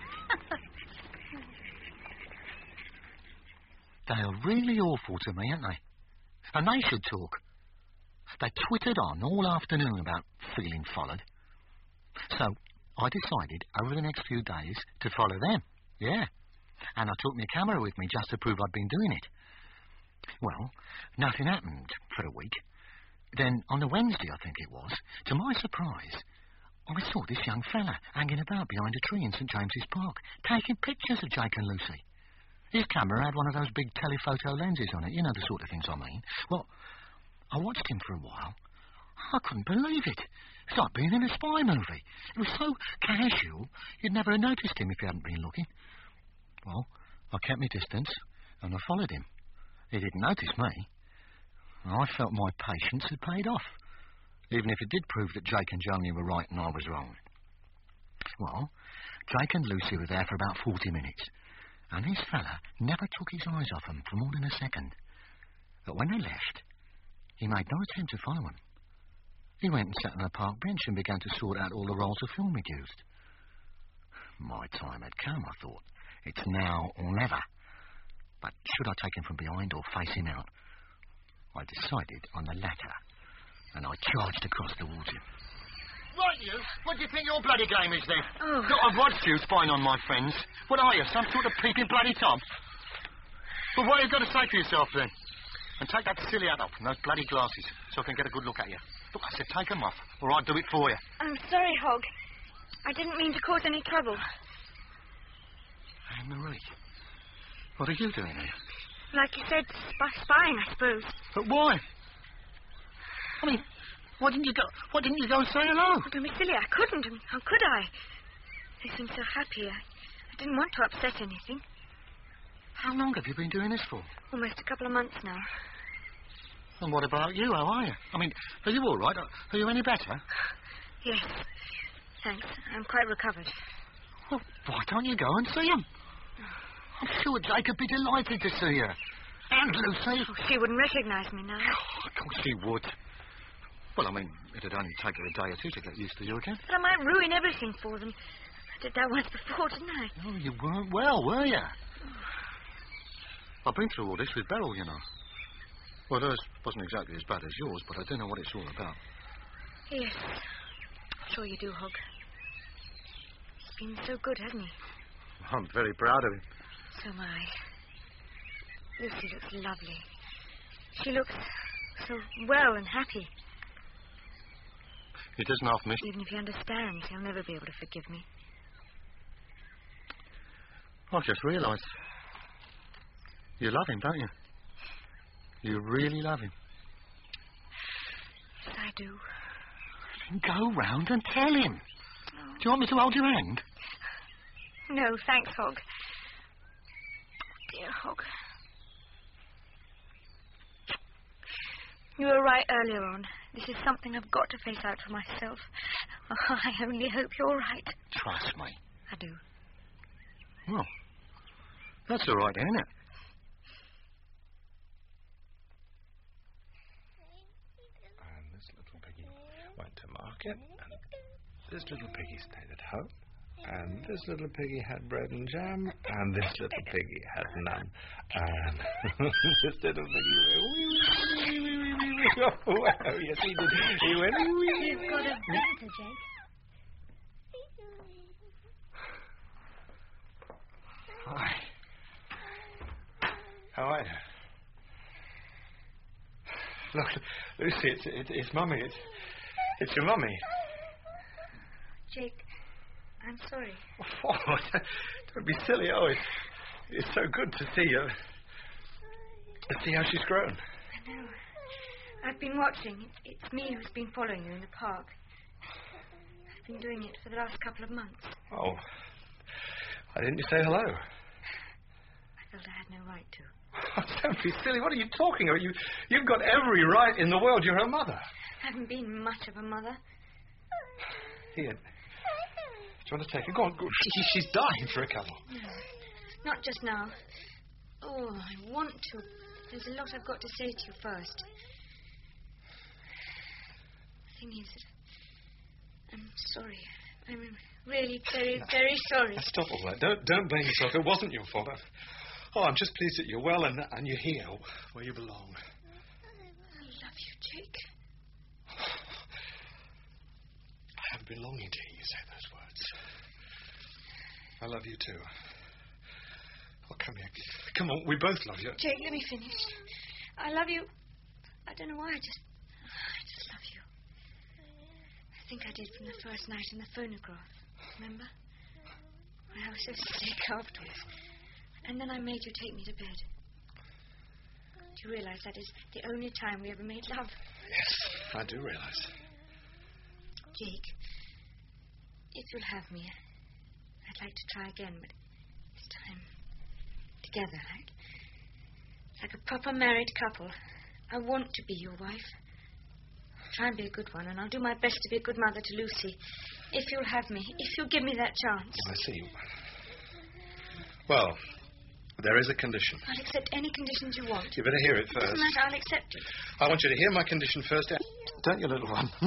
They are really awful to me, aren't they? And they should talk. They twittered on all afternoon about feeling followed. So I decided over the next few days to follow them. Yeah. And I took my camera with me just to prove I'd been doing it. Well, nothing happened for a week. Then on the Wednesday, I think it was, to my surprise, I saw this young fella hanging about behind a tree in St. James's Park, taking pictures of Jake and Lucy. His camera had one of those big telephoto lenses on it, you know the sort of things I mean. Well, I watched him for a while. I couldn't believe it. It's like being in a spy movie. It was so casual, you'd never have noticed him if you hadn't been looking. Well, I kept my distance, and I followed him. He didn't notice me. I felt my patience had paid off, even if it did prove that Jake and Joni were right and I was wrong. Well, Jake and Lucy were there for about 40 minutes, and this fella never took his eyes off them for more than a second. But when they left, he made no attempt to follow them. He went and sat on a park bench and began to sort out all the rolls of film he'd used. My time had come, I thought. It's now or never. But should I take him from behind or face him out? I decided on the latter, and I charged across towards him. Right, you. What do you think your bloody game is, then? Oh. Look, I've watched you spying on my friends. What are you, some sort of peeping bloody Tom? Well, what have you got to say for yourself, then? And take that silly hat off and those bloody glasses so I can get a good look at you. Look, I said take them off, or I'll do it for you. I'm sorry, Hog. I didn't mean to cause any trouble. Hey, Marie, what are you doing here? Like you said, spying, I suppose. But why? I mean, why didn't you go and say hello? Don't be silly, I couldn't. How could I? They seemed so happy. I didn't want to upset anything. How long have you been doing this for? Almost a couple of months now. And what about you? How are you? I mean, are you all right? Are you any better? Yes. Thanks. I'm quite recovered. Well, why don't you go and see him? I'm sure Jake would be delighted to see you. And Lucy. Oh, she wouldn't recognise me now. Oh, of course she would. Well, I mean, it'd only take her a day or two to get used to you again. But I might ruin everything for them. I did that once before, didn't I? No, you weren't well, were you? I've been through all this with Beryl, you know. Well, hers wasn't exactly as bad as yours, but I don't know what it's all about. Yes. Sure you do, Hog. He's been so good, hasn't he? I'm very proud of him. So am I. Lucy looks lovely. She looks so well and happy. He doesn't half miss. Even if he understands, he'll never be able to forgive me. I've just realised. You love him, don't you? You really love him. Yes, I do. Then go round and tell him. Do you want me to hold your hand? No, thanks, Hog. Dear Hog. You were right earlier on. This is something I've got to face out for myself. Oh, I only hope you're right. Trust me. I do. Well, that's all right, isn't it? And this little piggy went to market, and this little piggy stayed at home, and this little piggy had bread and jam, and this little piggy had none, and this little piggy went, oh, yes, he did. He went, You've got a visitor, Jake. Hi. How are you? Look, Lucy, it's Mummy. It's your Mummy. Jake, I'm sorry. Oh, don't be silly. Oh, it's so good to see you. To see how she's grown. I know. I've been watching. It's me who's been following you in the park. I've been doing it for the last couple of months. Oh. Why didn't you say hello? I felt I had no right to. Oh, don't be silly. What are you talking about? You've got every right in the world. You're her mother. I haven't been much of a mother. Here. Do you want to take her? Go on. Go. She's dying for a cuddle. No. Not just now. Oh, I want to. There's a lot I've got to say to you first. The thing is that I'm sorry. I'm really very, very sorry. Stop all that. Don't blame yourself. It wasn't your fault. I'm just pleased that you're well and you're here where you belong. I love you, Jake. I have been longing to hear you say those words. I love you too. Oh, come here. Come on, we both love you. Jake, let me finish. I love you. I don't know why, I just love you. I think I did from the first night in the phonograph. Remember? I was so sick afterwards. And then I made you take me to bed. Do you realize that is the only time we ever made love? Yes, I do realize. Jake, if you'll have me, I'd like to try again, but this time together, like a proper married couple. I want to be your wife. I'll try and be a good one, and I'll do my best to be a good mother to Lucy. If you'll have me, if you'll give me that chance. I see. Well, there is a condition. I'll accept any conditions you want. You better hear it first. Doesn't matter, I'll accept it. I want you to hear my condition first, don't you, little one?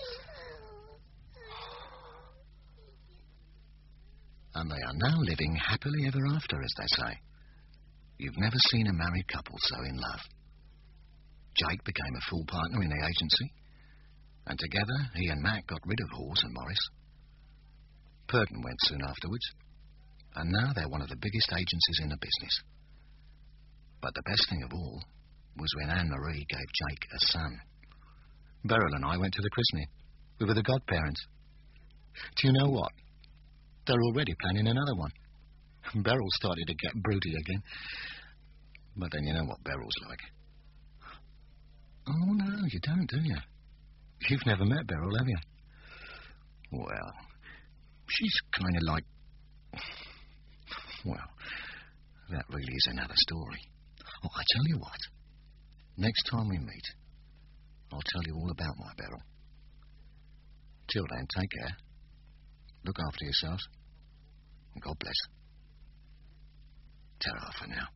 And they are now living happily ever after, as they say. You've never seen a married couple so in love. Jake became a full partner in the agency, and together he and Mac got rid of Hawes and Morris. Purton went soon afterwards, and now they're one of the biggest agencies in the business. But the best thing of all was when Anne-Marie gave Jake a son. Beryl and I went to the christening. We were the godparents. Do you know what? They're already planning another one. Beryl started to get broody again. But then you know what Beryl's like. Oh, no, you don't, do you? You've never met Beryl, have you? Well, she's kind of like... Well, that really is another story. Oh, I tell you what. Next time we meet, I'll tell you all about my Beryl. Till then, take care. Look after yourselves. And God bless. Ta-ra for now.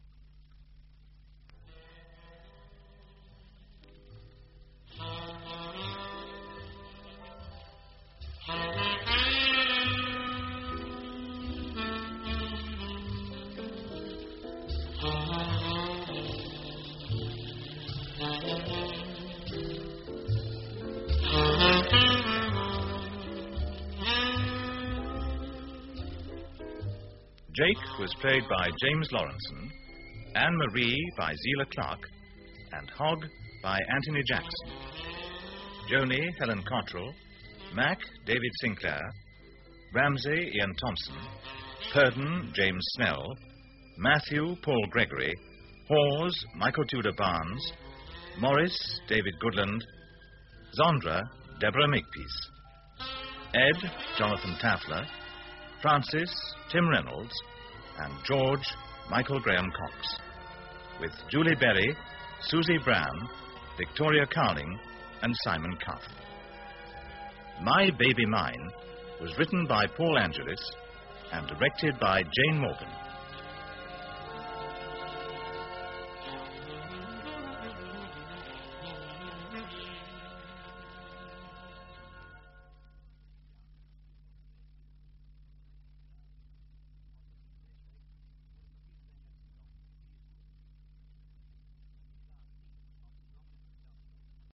Jake was played by James Lawrenson, Anne-Marie by Zela Clark, and Hogg by Anthony Jackson. Joni, Helen Cottrell, Mac, David Sinclair, Ramsay, Ian Thompson, Purden, James Snell, Matthew, Paul Gregory, Hawes, Michael Tudor Barnes, Morris, David Goodland, Zondra, Deborah Makepeace, Ed, Jonathan Tafler, Francis, Tim Reynolds, and George, Michael Graham Cox, with Julie Berry, Susie Brown, Victoria Cowling, and Simon Cuff. My Baby Mine was written by Paul Angelis and directed by Jane Morgan.